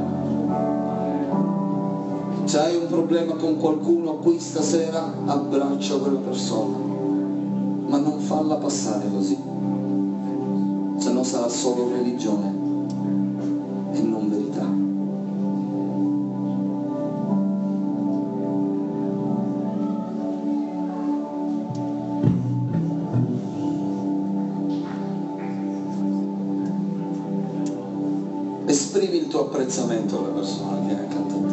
Se hai un problema con qualcuno qui stasera, abbraccia quella persona, ma non farla passare così, se no sarà solo religione e non verità. Esprimi il tuo apprezzamento alle persone che hai accanto a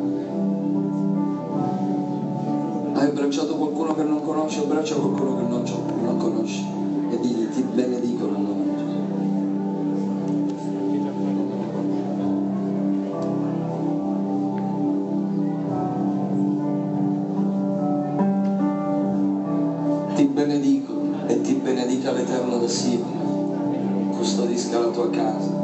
te. Hai abbracciato qualcuno che non conosci, abbraccia qualcuno che non conosci e digli: ti benedico nel nome di Gesù. Ti benedico e ti benedica l'Eterno da Sion, custodisca la tua casa.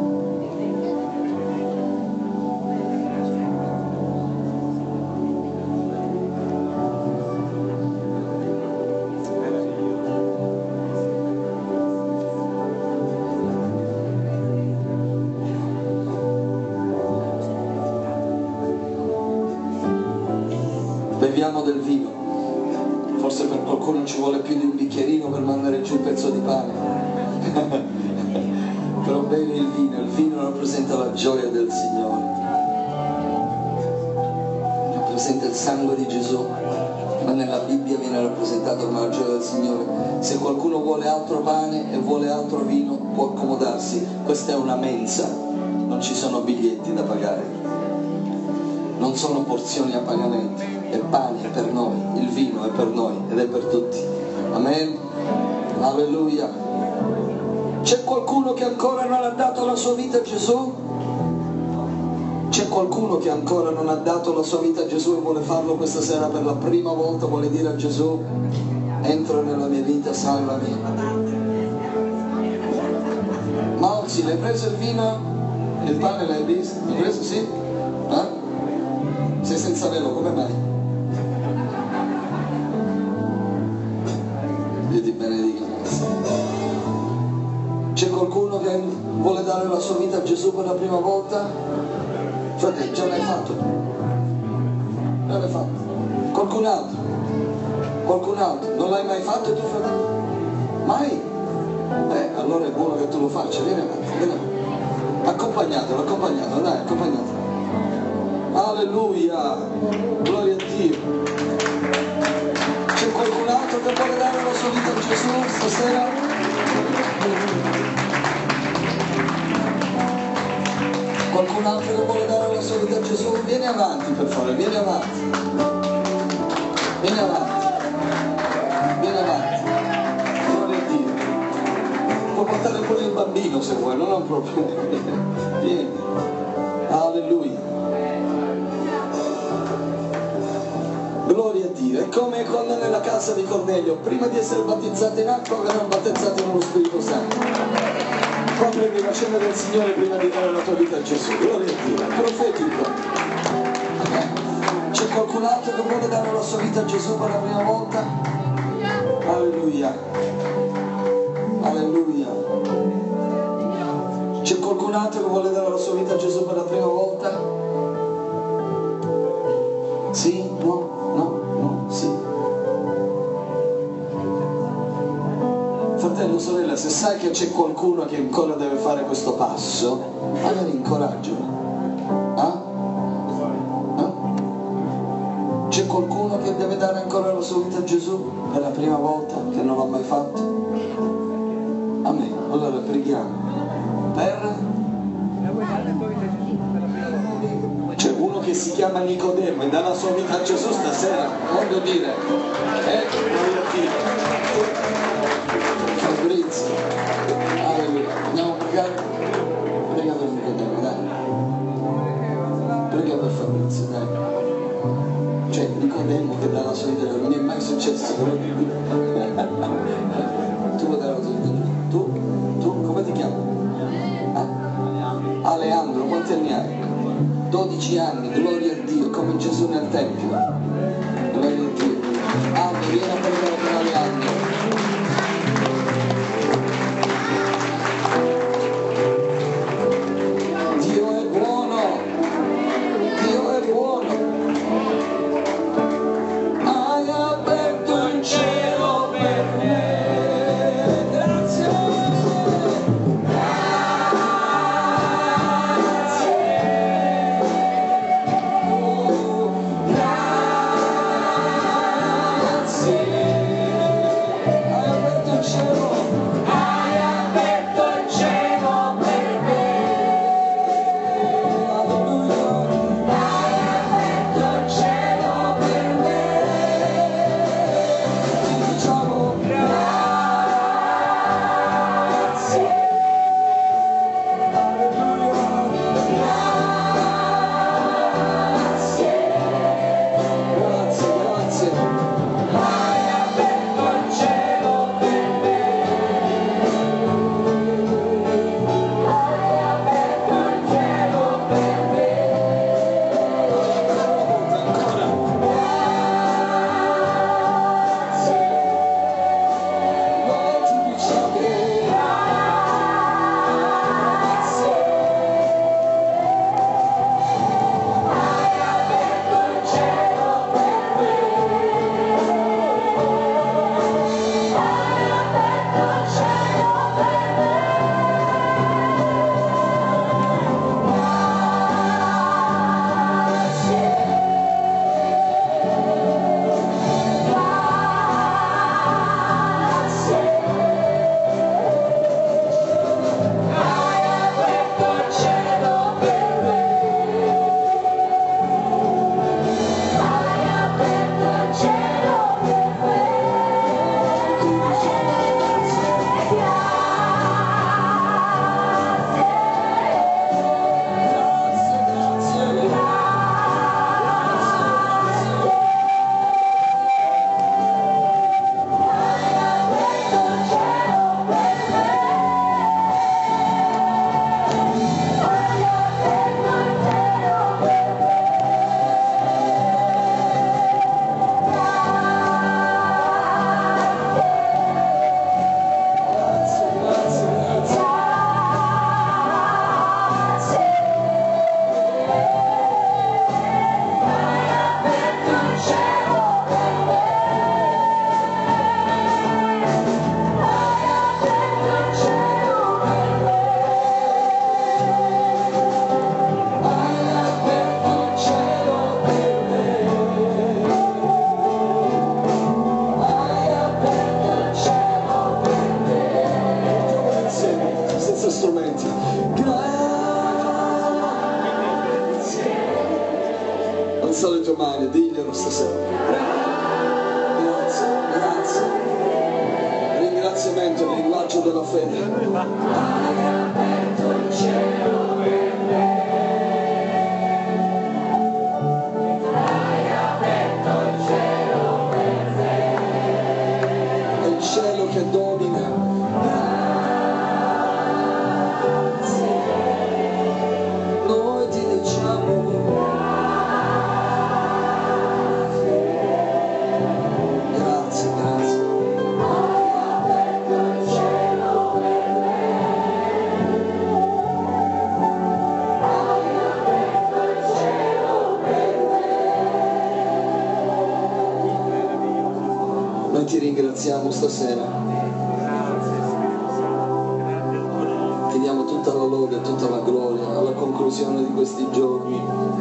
Beviamo del vino. Forse per qualcuno ci vuole più di un bicchierino per mandare giù un pezzo di pane. Però bevi il vino rappresenta la gioia del Signore, rappresenta il sangue di Gesù, ma nella Bibbia viene rappresentato come la gioia del Signore. Se qualcuno vuole altro pane e vuole altro vino, può accomodarsi. Questa è una mensa, non ci sono biglietti da pagare, non sono porzioni a pagamento. Il pane è per noi, il vino è per noi ed è per tutti. Amen. Alleluia. C'è qualcuno che ancora non ha dato la sua vita a Gesù? C'è qualcuno che ancora non ha dato la sua vita a Gesù e vuole farlo questa sera per la prima volta? Vuole dire a Gesù: entra nella mia vita, salvami. Malzi, l'hai preso il vino? Il pane l'hai visto? L'hai preso? Sì? Sei senza velo, come mai? Dio ti benedica. C'è qualcuno che vuole dare la sua vita a Gesù per la prima volta? Fratello, già l'hai fatto? Già l'hai fatto? Qualcun altro? Qualcun altro? Non l'hai mai fatto tu, fratello? Mai? Allora è buono che tu lo faccia. Vieni avanti, vieni avanti. Accompagnatelo, dai, accompagnatelo. Alleluia, gloria a Dio. C'è qualcun altro che vuole dare la sua vita a Gesù stasera? Qualcun altro che vuole dare la sua vita a Gesù? Vieni avanti, per favore, vieni avanti. Vieni avanti. Vieni avanti. Gloria a Dio. Può portare pure il bambino se vuoi, non è un problema. Vieni. Alleluia. Gloria a Dio. È come quando nella casa di Cornelio, prima di essere battezzati in acqua, verranno battezzati nello Spirito Santo. Qua prendi la cena del Signore prima di dare la tua vita a Gesù. Gloria a Dio. Profetico. C'è qualcun altro che vuole dare la sua vita a Gesù per la prima volta? Alleluia. Alleluia. C'è qualcun altro che vuole dare la sua vita a Gesù per la prima volta? Sì? No? No? Sì. Fratello, sorella, se sai che c'è qualcuno che ancora deve fare questo passo, allora incoraggio. C'è qualcuno che deve dare ancora la sua vita a Gesù per la prima volta, che non l'ha mai fatto? Amen. Allora preghiamo. C'è uno che si chiama Nicodemo e dà la sua vita a Gesù stasera, voglio dire. Gloria a Dio. Fabrizio. Alleluia. Andiamo a pregare? Prega per Nicodemo, dai. Prega per Fabrizio, dai. Cioè Nicodemo che dà la sua vita, non è mai successo. Tu vuoi dare la tua vita? Tu come ti chiami? Leandro, quanti anni hai? 12 anni, gloria a Dio, come Gesù nel Tempio. Gloria a Dio. Vieni a pregare per Leandro. Dio è buono. Dio è buono. Hai aperto il cielo per me. Grazie. Alza le tue mani, diglielo stasera. Grazie, grazie. Ringraziamento, il linguaggio della fede. Hai aperto il cielo per me. Hai aperto il cielo per me. È il cielo che domina. Grazie. Noi ti diciamo grazie, grazie. Hai aperto il cielo per me. Hai aperto il cielo per me. Noi ti ringraziamo stasera. Ti diamo tutta la lode e tutta la gloria alla conclusione di questi giorni.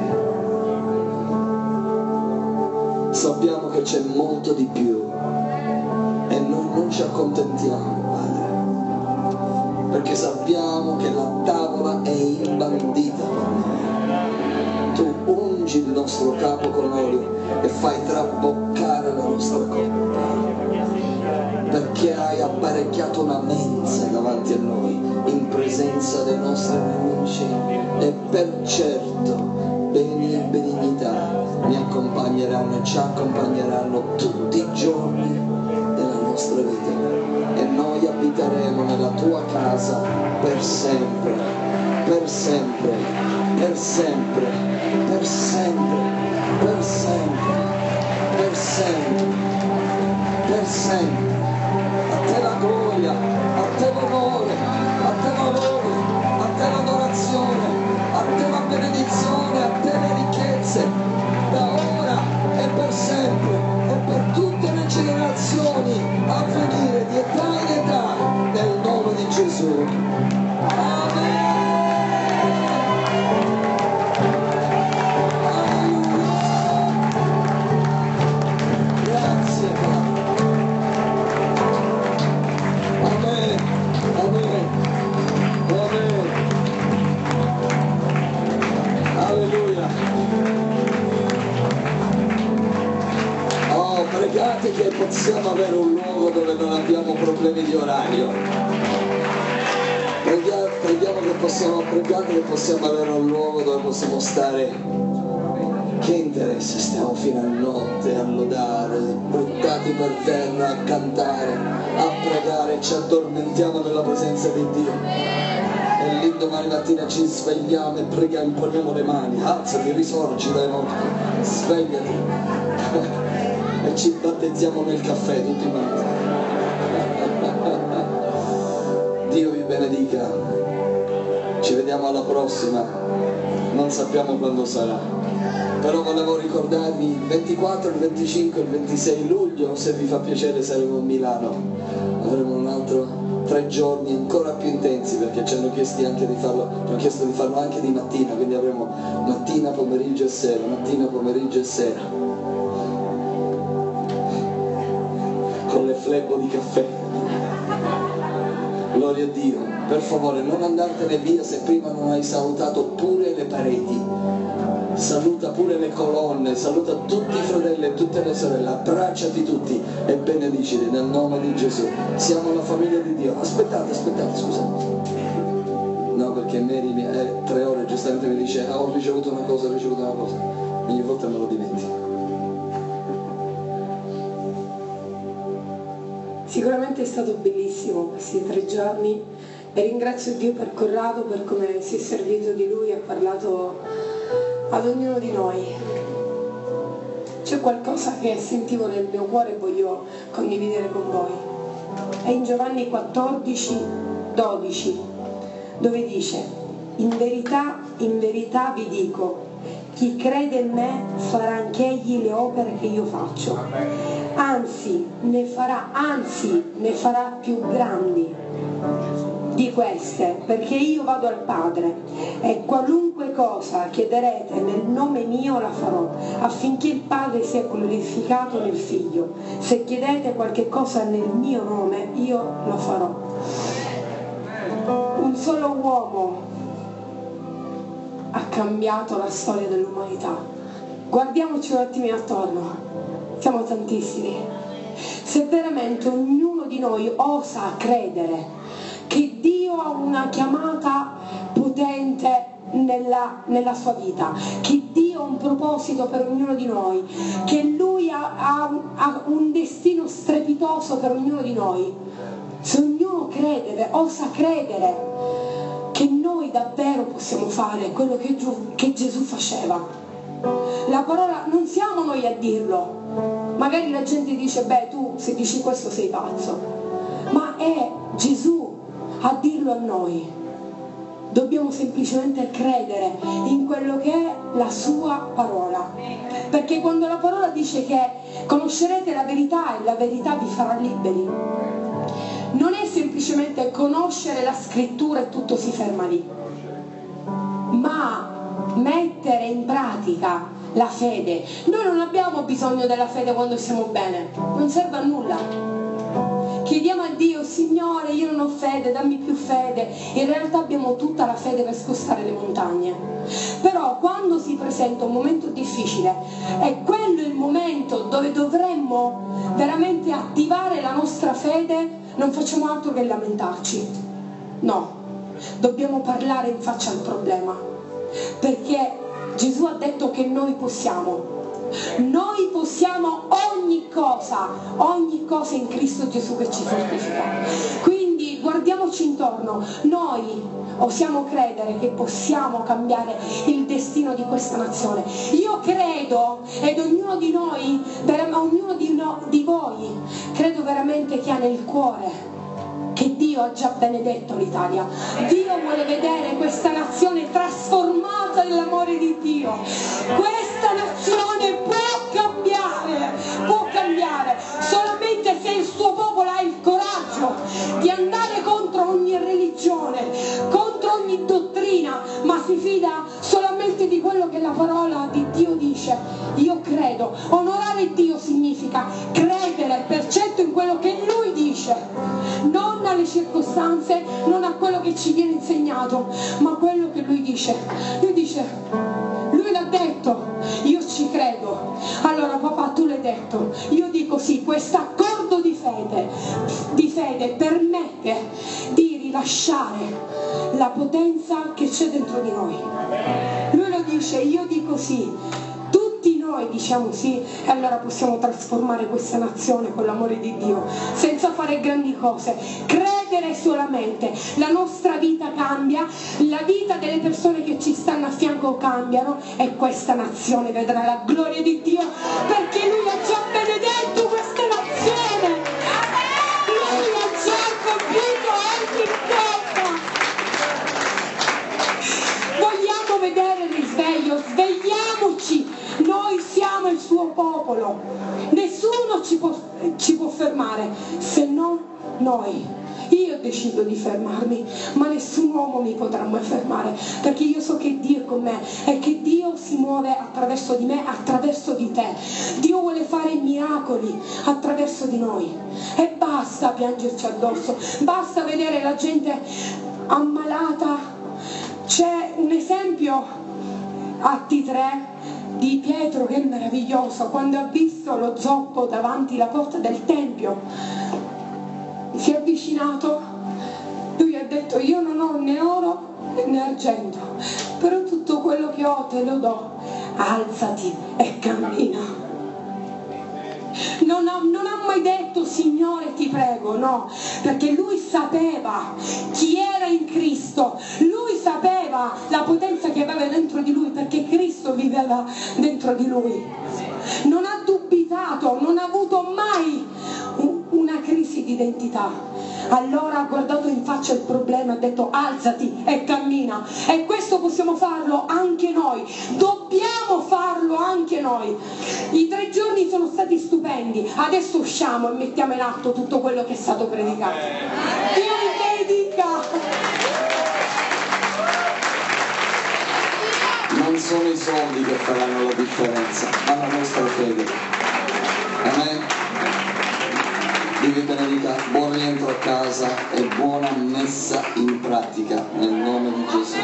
Sappiamo che c'è molto di più e noi non ci accontentiamo, Padre, perché sappiamo che la tavola è imbandita. Tu ungi il nostro capo con olio e fai traboccare la nostra coppa, perché hai apparecchiato una mensa davanti a noi in presenza dei nostri nemici, e per certo beni e benignità mi accompagneranno e ci accompagneranno tutti i giorni della nostra vita, e noi abiteremo nella tua casa per sempre, per sempre, per sempre, per sempre, per sempre, per sempre, per sempre. A te la gloria, a te l'onore, a te l'onore, a te l'adorazione, a te la benedizione, a te le ricchezze, da ora e per sempre e per tutte le generazioni a venire di età in età, nel nome di Gesù. Amen. Grazie, Padre. Amen, amen, amen. Alleluia. Oh, pregate che possiamo avere un luogo dove non abbiamo problemi di orario. Pregate che possiamo avere un luogo dove possiamo stare. Che interesse, stiamo fino a notte a lodare, buttati per terra a cantare, a pregare, ci addormentiamo nella presenza di Dio. E l'indomani mattina ci svegliamo e preghiamo, imponiamo le mani, alzati, risorgi dai morti, svegliati. E ci battezziamo nel caffè tutti quanti. Dio vi benedica. Ci vediamo alla prossima. Non sappiamo quando sarà. Però volevo ricordarvi il 24, il 25 e il 26 luglio, se vi fa piacere saremo a Milano. Avremo un altro 3 giorni ancora più intensi, perché ci hanno chiesto anche di farlo, anche di mattina, quindi avremo mattina, pomeriggio e sera, mattina, pomeriggio e sera. Con le flebbo di caffè. Gloria a Dio. Per favore non andartene via se prima non hai salutato pure le pareti. Saluta pure le colonne, saluta tutti i fratelli e tutte le sorelle, abbracciati tutti e benedicili nel nome di Gesù. Siamo la famiglia di Dio. Aspettate, scusate. No, perché Mary 3 ore giustamente mi dice ho ricevuto una cosa, ogni volta me lo dimentico. Sicuramente è stato bellissimo questi 3 giorni e ringrazio Dio per Corrado, per come si è servito di lui e ha parlato ad ognuno di noi. C'è qualcosa che sentivo nel mio cuore e voglio condividere con voi. È in Giovanni 14:12, dove dice: in verità vi dico, chi crede in me farà anch'egli le opere che io faccio, anzi ne farà più grandi di queste, perché io vado al Padre e qualunque cosa chiederete nel nome mio la farò, affinché il Padre sia glorificato nel Figlio. Se chiedete qualche cosa nel mio nome, io lo farò. Un solo uomo ha cambiato la storia dell'umanità, guardiamoci un attimino attorno, siamo tantissimi. Se veramente ognuno di noi osa credere che Dio ha una chiamata potente nella sua vita, che Dio ha un proposito per ognuno di noi, che Lui ha un destino strepitoso per ognuno di noi, se ognuno crede, osa credere che noi davvero possiamo fare quello che Gesù faceva. La parola non siamo noi a dirlo, magari la gente dice beh, tu se dici questo sei pazzo, ma è Gesù a dirlo a noi. Dobbiamo semplicemente credere in quello che è la sua parola, perché quando la parola dice che conoscerete la verità e la verità vi farà liberi, non è semplicemente conoscere la scrittura e tutto si ferma lì, ma mettere in pratica la fede. Noi non abbiamo bisogno della fede quando siamo bene, non serve a nulla. Chiediamo a Dio, Signore, io non ho fede, dammi più fede. In realtà abbiamo tutta la fede per spostare le montagne. Però quando si presenta un momento difficile, è quello il momento dove dovremmo veramente attivare la nostra fede. Non facciamo altro che lamentarci. No, dobbiamo parlare in faccia al problema. Perché Gesù ha detto che noi possiamo ogni cosa in Cristo Gesù che ci fortifica. Quindi guardiamoci intorno, noi osiamo credere che possiamo cambiare il destino di questa nazione. Io credo, ed ognuno di noi, ognuno di voi, credo veramente che ha nel cuore che Dio ha già benedetto l'Italia. Dio vuole vedere questa nazione trasformata nell'amore di Dio. Questa nazione può cambiare solamente se il suo popolo ha il coraggio di andare contro ogni religione, contro ogni dottrina, ma si fida solamente di quello che la parola di Dio dice. Io credo. Onorare Dio significa credere per certo in quello che Lui dice, non alle circostanze, non a quello che ci viene insegnato, ma a quello che Lui dice. Lui l'ha detto, io ci credo. Allora papà, tu l'hai detto, io dico sì, questo accordo di fede permette di rilasciare la potenza che c'è dentro di noi. Lui lo dice, io dico sì, tutti noi diciamo sì, e allora possiamo trasformare questa nazione con l'amore di Dio, senza fare grandi cose, credere solamente. La nostra vita cambia, la vita delle persone che ci stanno a fianco cambiano, e questa nazione vedrà la gloria di Dio, perché Lui ha già benedetto questa nazione. Lui ha già compiuto ogni cosa. Vogliamo vedere il risveglio? Svegliamoci. Noi siamo il suo popolo, nessuno ci può fermare se non noi. Io decido di fermarmi, ma nessun uomo mi potrà mai fermare, perché io so che Dio è con me e che Dio si muove attraverso di me, attraverso di te. Dio vuole fare miracoli attraverso di noi, e basta piangerci addosso, basta vedere la gente ammalata. C'è un esempio, Atti 3, di Pietro, che è meraviglioso. Quando ha visto lo zoppo davanti alla porta del Tempio, si è avvicinato. Lui ha detto, io non ho né oro né argento, però tutto quello che ho te lo do, alzati e cammina. Non ha mai detto Signore ti prego, no, perché lui sapeva chi era in Cristo, lui sapeva la potenza che aveva dentro di lui, perché Cristo viveva dentro di lui. Non ha dubitato, non ha avuto mai una crisi di identità. Allora ha guardato in faccia il problema e ha detto alzati e cammina. E questo possiamo farlo anche noi, dobbiamo farlo anche noi. I 3 giorni sono stati stupendi, adesso usciamo e mettiamo in atto tutto quello che è stato predicato. Dio vi benedica. Non sono i soldi che faranno la differenza, ma la nostra fede. Amen. Dio vi benedica, buon rientro a casa e buona messa in pratica nel nome di Gesù.